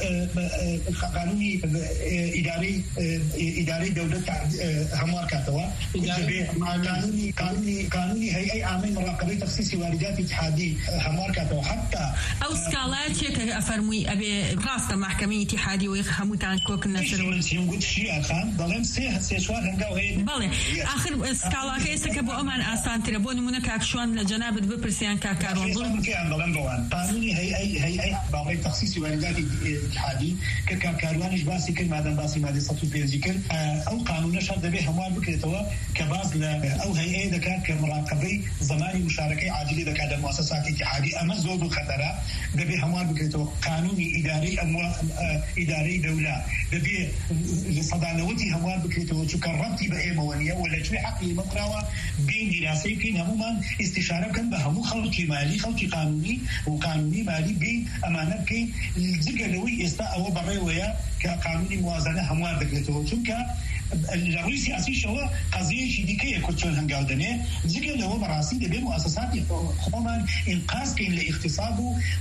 قانونی ئیدارەی ئیدارەی دەولەت هەموار کاتەوە قانونی قانونی قانونی هەیئەی عامەی مراقبەی تەخسیسی وارداتی اتحادی هەموار کاتەوە حتا ئەو سکاڵایە چێکە ئەفەرمووی ئەبێ ڕاستە محکەمەی اتحادی و هەمووتان کۆکن لەسەرەوە گوت شیعە خان دەڵێم سێ سێ چوار هەنگاو هەیە بەڵێ آخر سکاڵاکە ئێستا کە بۆ ئەمان ئاسانترە بۆ نمونە کاکشوان لە جەنابەت بپرسیان کاکاروان بڵێم بەوان قانونی هەیئەی هەیئەی باڵی تەخسیسی وارداتی اتحادی کە کاکاروانیش باسی کرد مادەم باسی مادەی سەد و پێنج کرد ئەو قانونە شەرت دەبێ هەموار بکرێتەوە کە باز لە ئەو هەیئەیە دەکات کە مراقبەی زمانی مشارەکەی عاجلی دەکات لە مؤسساتی اتحادی ئەمە زۆر و خەتەرە دەبێ هەموار بکرێتەوە قانونی ئیدارەی ئەموال ئیدارەی دەولە دەبێ لە سەدانەوەتی هەموار بکرێتەوە چونکە ڕەبتی بە ئێمەوە نیە و لەکوێ حەقی مەقراوە بین دیراسەی بکەین هەمومان ئیستیشارە بکەن بە هەموو خەڵکی مالی خەڵکی قانونی و قانونی مالی بین ئەمانە بکەین جگە لەوەی ئێستا ئەوە بەڕێوەیە کە قانونی موازنە هەموار دەکرێتەوە چونکە لەڕووی سیاسیشەوە قەزەیەکی دیکەیە کورچۆن هەنگاودنێ جگە لەوە بەڕاستی دەبێت مؤسساتی خۆمان ئینقاذکەین لە اغتصاب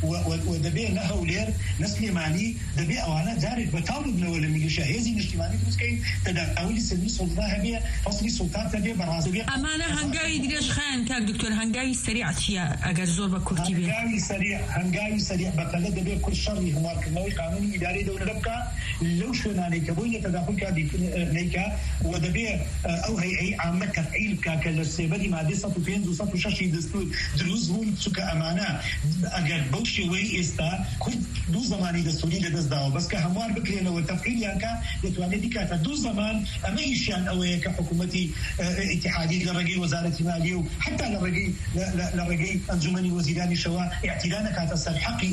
و دەبێت نە هەولێر نە سلێمانی دەبێت ئەوانە جارێک بەتاڵ ببنەوە لە میلیشیا هێزی نیشتیمانی دروستکەین تەداولی سلمی سوڵتا هەبێ فەسلی سوڵتان هەبێ بەڕاستی بێ ئەمانە هەنگاوی درێژ خایەن کاک دکتۆر هەنگاوی سەریع چییە ئەگەر زۆر بە کورتی بێ هەنگاوی سەریع هەنگاوی سەریع بەپەلە دەبێت کورد شەڕی هەموارکردنەوەی قانونی ئیداری دەوڵەت بکە لەو شوێنانەی کە بۆی تەداخل کادی نیکا و دەبێت ئەو هەیئەی عامە تەفعیل بکە کە لە سێبەری مادەی سەد و پێنج و سەد و شەش دەستور دروست بوون چونکە ئەمانە ئەگەر بەو شێوەی ئێستا کورد دوو زمانی دەستوری لەدەستداوە بەس کە هەموار بکرێنەوە تەفعیلیان کە دەتوانێت بیکاتە دوو زمان ئەمە ئیشیان ئەوەیە کە حکوومەتی ئیتحادی لە ڕێگەی وەزارەتی مالیە و حتا لە ڕێگەی لە ڕێگەی ئەنجومەنی وەزیرانیشەوە اعتیدا نەکاتە سەر حەقی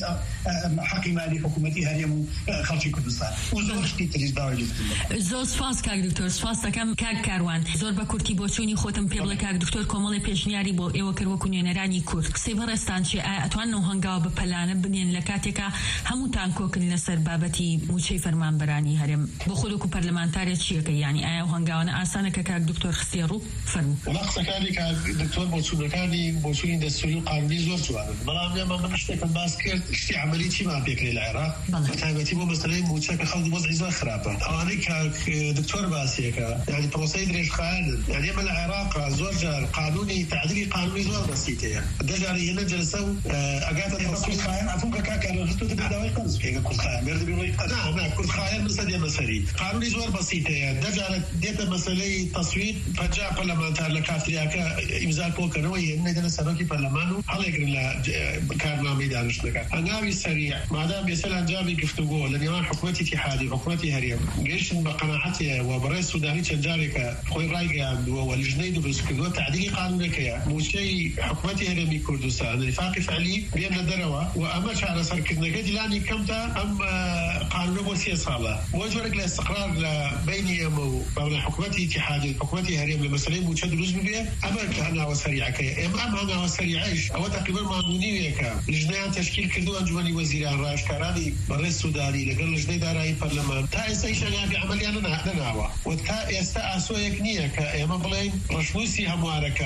حەقی مالی حکوومەتی هەرێم و خەڵکی کوردستان و زۆر شتی تریش داوای زۆر سپاس کاک دکتۆر سپاس دەکەم کاک کاروان زۆر بە کورتی بۆچوونی خۆتم پێ بڵێ کاک دکتۆر کۆمەڵی پێشنیاری بۆ ئێوە کرد وەکو نوێنەرانی کورد قسەی بەڕێستان چێ ئایا ئەتوانەوە هەنگاوە بە پەلانە بنێن لە کاتێکا هەمووتان کۆکن لەسەر بابەتی موچەی فەرمانبەرانی هەرێم بۆ خۆ وەکو پەرلەمانتارێک چیەکە یانی ئایا هەنگاوانە ئاسانە کە کاک دکتۆر خستێ ڕوو فەرموو وڵا قسەکانی کاک دکتۆر بۆچوونەکانی بۆچوونی دەستوری و قانونی زۆر جوانن بەڵام ئێمە من شتێکم باس کرد شتی عملی چیمان پێکرێ لە عێراق بەتایبەتی بۆ مەسەلەی موچە کە خەڵکی وەزعی زۆر خراپە ئەوانەی کاک دکتۆر باسیەکە یعنی پرۆسەی درێژخایەنن یعنی ئێمە لە عێراق زۆر جار قانونی تعدیلی قانونی زۆر بەسیتەیە دەجاری هێنە جەلسە و ئەگاتە کوردخایەن ئەفۆ کە کاکە هەستۆ دەبێت داوای قەرز بکەیت کوردخایەن بێت دەبێت نا کوردخایەن مسە دێ مەسەری قانونی زۆر بەسیتەیە دەجارێت دێتە مەسەلەی تەسوید پەنجا پەرلەمانتار لە کافتریاکە ئیمزا پۆکەنەوە هێنە دەنە سەرۆکی پەرلەمان و هەڵێگرن لە کارنامەی دانیشتەکە هەنگاوی سەریع مادام بێسەر ئەنجامی گفتوگۆ لە نێوان حکوومەتی اتحادی حکوومەتی هەرێم گەیشتن بە قەناعەتیە و بەڕێز سوودانی چەند جارێکە خۆی ڕایگەیاندووە و لژنەی دروست کردووە تعدیلی قانونەکەیە موچەی حکوومەتی هەرێمی کوردستان نفاقی فعلی بێن لە دەرەوە و ئەمە چارەسەرکردنەکەی دیلانی کەمتە ئەم قانونە بۆ سێ ساڵە بۆ جۆرێک لە استقرار لە بینی ئێمە و بەڵێ حکوومەتی اتحادی حکوومەتی هەرێم لە مەسەلەی موچە دروست ببێ ئەمە کە هەنگاوە سەریعەکەیە ئێمە ئەم هەنگاوە سەریعەیش ئەوە تقریبا مانگونیوەیەکە لژنەیان تشکیل کردو ئەنجومەنی وەزیران ڕاشکارانی بەڕێز سوودانی لەگەڵ لژنەی دارایی پەرلەمان تا ئێستا ئیشەنگاوی عەمەلیان نەناوە و تا ئێستا ئاسۆیەک نییە کە ئێمە بڵێن ڕەشنووسی هەموارەکە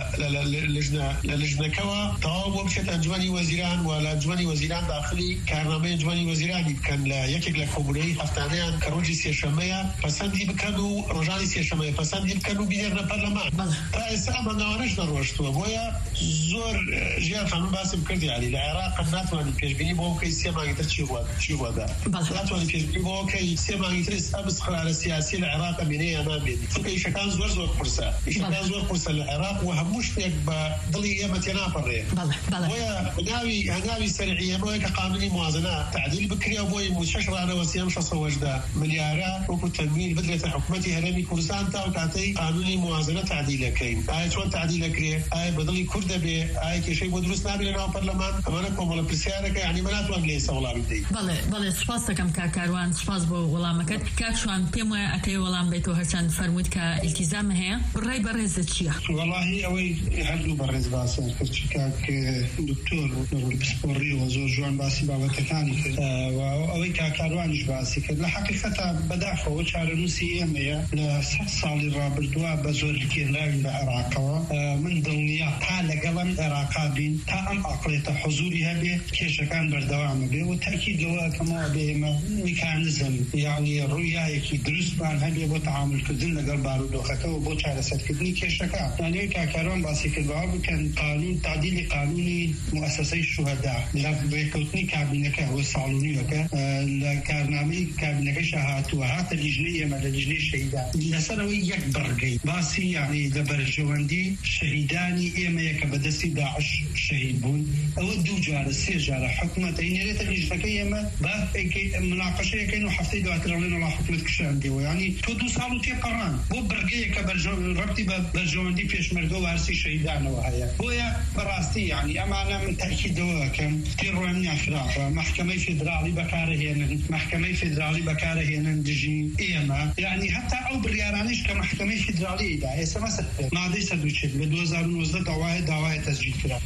لە لژنەکەەوە تەواو بۆ بچێت ئەنجومەنی وەزیران و لە ئەنجومەنی وەزیران داخلی کارنامەی ئەنجومەنی وەزیرانی بکەن لە یەکێک لە کۆبوونەی هەفتانەیان کە ڕۆژی سێشەمەیە پەسەندی بکەن و ڕۆژانی سێشەمەیە پەسەندی بکەن و بینێرنە پەرلەمان تا ئێستا ئەمە ناوانەش نەڕۆشتووە بۆیە زۆر ژیان خانوم باسم کردی علی لە عێراق ناتوانانی پێشبینی بۆ بکەی سێ مانگی تر چی بووە ناتوانانی پێشبینی بۆ بکەی سێ مانگی تر ئێستا بسخرارە سیاسی لە عێراق بینێ یا نابێنی چونکە ئیشەکان زۆر زۆر قورسە ئیشەکان زۆر قورسە لە عێراق و هەموو شتێک بە دڵی ئێمە تێناپەڕێ بۆیە هەنگاوی هەنگاوی سەرعی ئێمەوەیە کە قانونی موازنە تعدیل بکرێ بۆی موچەش ڕانەوە سێم شەسە وەژدە ملیارە وەکو تەمویل بدرێتە حکوومەتی هەرێمی کوردستان تا و کاتەی قانونی موازنە تعدیلەکەین ئایا چۆن تعدیلەکرێ ئایا بەدڵی کورد دەبێ ئایا کێشەی بۆ دروست نابێت لەناو پەرلەمان ئەمانە کۆمەڵە پرسیارەکە یعنی من ناتوانم لێ ئێستا وەڵامی بدەین بەڵێ بەڵێ سپاس دەکەم کاک کاروان سپاس بۆ وەڵامەکەت کاکشوان پێم وایە ئەکەی وەڵام بێتەوە هەرچەند فەرموویت کە ئیلتیزامە هەیە ڕای بەڕێزە چییە؟ وەڵاهی ئەوەی هەردوو بەڕێز باسیان کرد کاک دکتۆر پسپۆڕیەوە زۆر جوان باسی بابەتەکانی کرد و ئەوەی کاک کاروانیش باسی کرد لە حەقیقەتە بەداخەوە چارەنووسی ئێمەیە لە سەد ساڵی ڕابردووە بە زۆر کێراوی لە عێراقەوە من دڵنیا تا لەگەڵم عێراقا بین تا ئەم ئاقلێتە حضوری هەبێ کێشەکان بەردەوامە بێ و تاکید لەوە ئەکەمەوە بێ ئێمە میکانیزم یعنی ڕوویایەکی دروستمان هەبێ بۆ تەعاملکردن لەگەڵ بارودۆخەکەەوە بۆ چارەسەرکردنی کێشەکە یانەوەی کاکاروان باسی کردەوە بکەن قانون تعدیلی قانونی مؤسسەی شوهەدا لە بێکەوتنی کابینەکە وە ساڵونیەکە لە کارنامەی کابینەکەی هاتووە هاتە لیژنەی ئێمە لە لیژنەی شەهیدان لەسەرەوەی یەک بەڕگەی باسی یعنی لە بەرژەوەندی شەهیدانی ئێمەیە کە بەدەستی داعش شەهید بوون ئەوە دوو جارە سێ جارە حکوومەت ئینێرێتە لیژنەکەی ئێمە با مناقەشەیەکەین و هەفتەی دواترەڵێن وڵا حکوومەت کشاندەوە یعنی تۆ دوو ساڵ و تێپەڕان بۆ بەرگەیەکە ڕەبتی بە بەرژەوەندی پێشمەرگە و هەرسی شەهیدانەوە هەیە بۆیە بەڕاستی یعنی ئەمانە من تاکیدەوە ئەکەم تێڕۆیان خراپە محکەمەی فێدراڵی بەکارهێنن محکەمەی فێدراڵی بەکارهێنن دژی ئێمە یعنی هەتا ئەو بڕیارانەش کە محکەمەی فێدراڵیدا ئێستا مەسەر مادەی سەد و چل لە دوو هەزار و نۆزدە داوای داوای تەسجیل کرا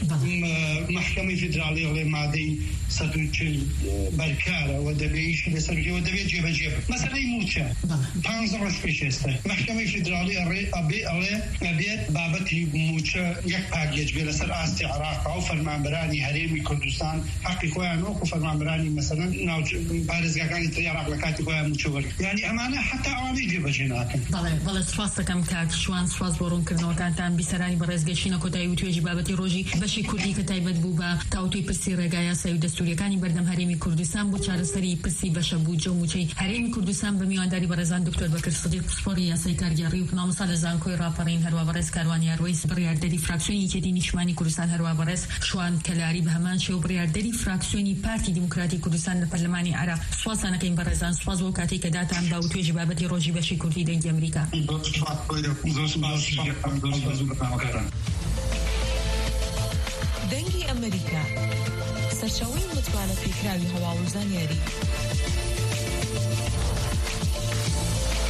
محکەمەی فێدراڵی ئەڵێ مادەی سەد و چل بەرکارە و دەبێت ئیشی لەسەر بکەوە دەبێت جێبەجێ بکە مەسەلەی موچە پانزە پانزە ڕۆژ پێشێستا محکمەی فیدرالی ئەڕێ ئەبێ ئەڵێ ئەبێت بابەتی موچە یەک پاکێج بێ لەسەر ئاستی عێراق و فەرمانبەرانی هەرێمی کوردستان حەقی خۆیان وەکو فەرمانبەرانی مەسەلەن ناو پارێزگاکانی تر عێراق لە کاتی خۆیان موچە وەرگرت یعنی ئەمانە حتا ئەوانەی جێبەجێ ناکەن. بەڵێ بەڵێ سپاس دەکەم کاک شوان سپاس بۆ ڕوونکردنەوەکانتان بیسەرانی بەڕێزگەشتنە کۆتایی و توێژی بابەتی ڕۆژی بەشی کوردی کە تایبەت بوو بە تاوتوی پرسی ڕێگای یاسایی و دەستوریەکانی بەردەم هەرێمی کوردستان بۆ چارەسەری پرسی بەشە بوو جە و موچەی هەرێمی کوردستان بە میوانداری بەڕێزان دکتۆر بەکر سدیق پسپۆری یاسای کارگێڕی و مامۆستا لە زانکۆی ڕاپەڕین هەروە بەڕێز کاروان یاروەیس بڕیاردەری فراکسیۆنی یەکێتی نیشتمانی کوردستان هەروە بەڕێز شوان کەلاری بە هەمان شێوە بڕیاردەری فراکسیۆنی پارتی دیموکراتی کوردستان لە پەرلەمانی عێراق. سوپاسان دەکەین بەڕێزان سوپاس بۆ کاتێک کە داتان با و توێژی بابەتی ڕۆژی بەشی کوردی دەنگی ئەمریکا. دەنگی ئەمریکا سەرچاوەی متمانە پێکراوی هەواڵ و زانیاری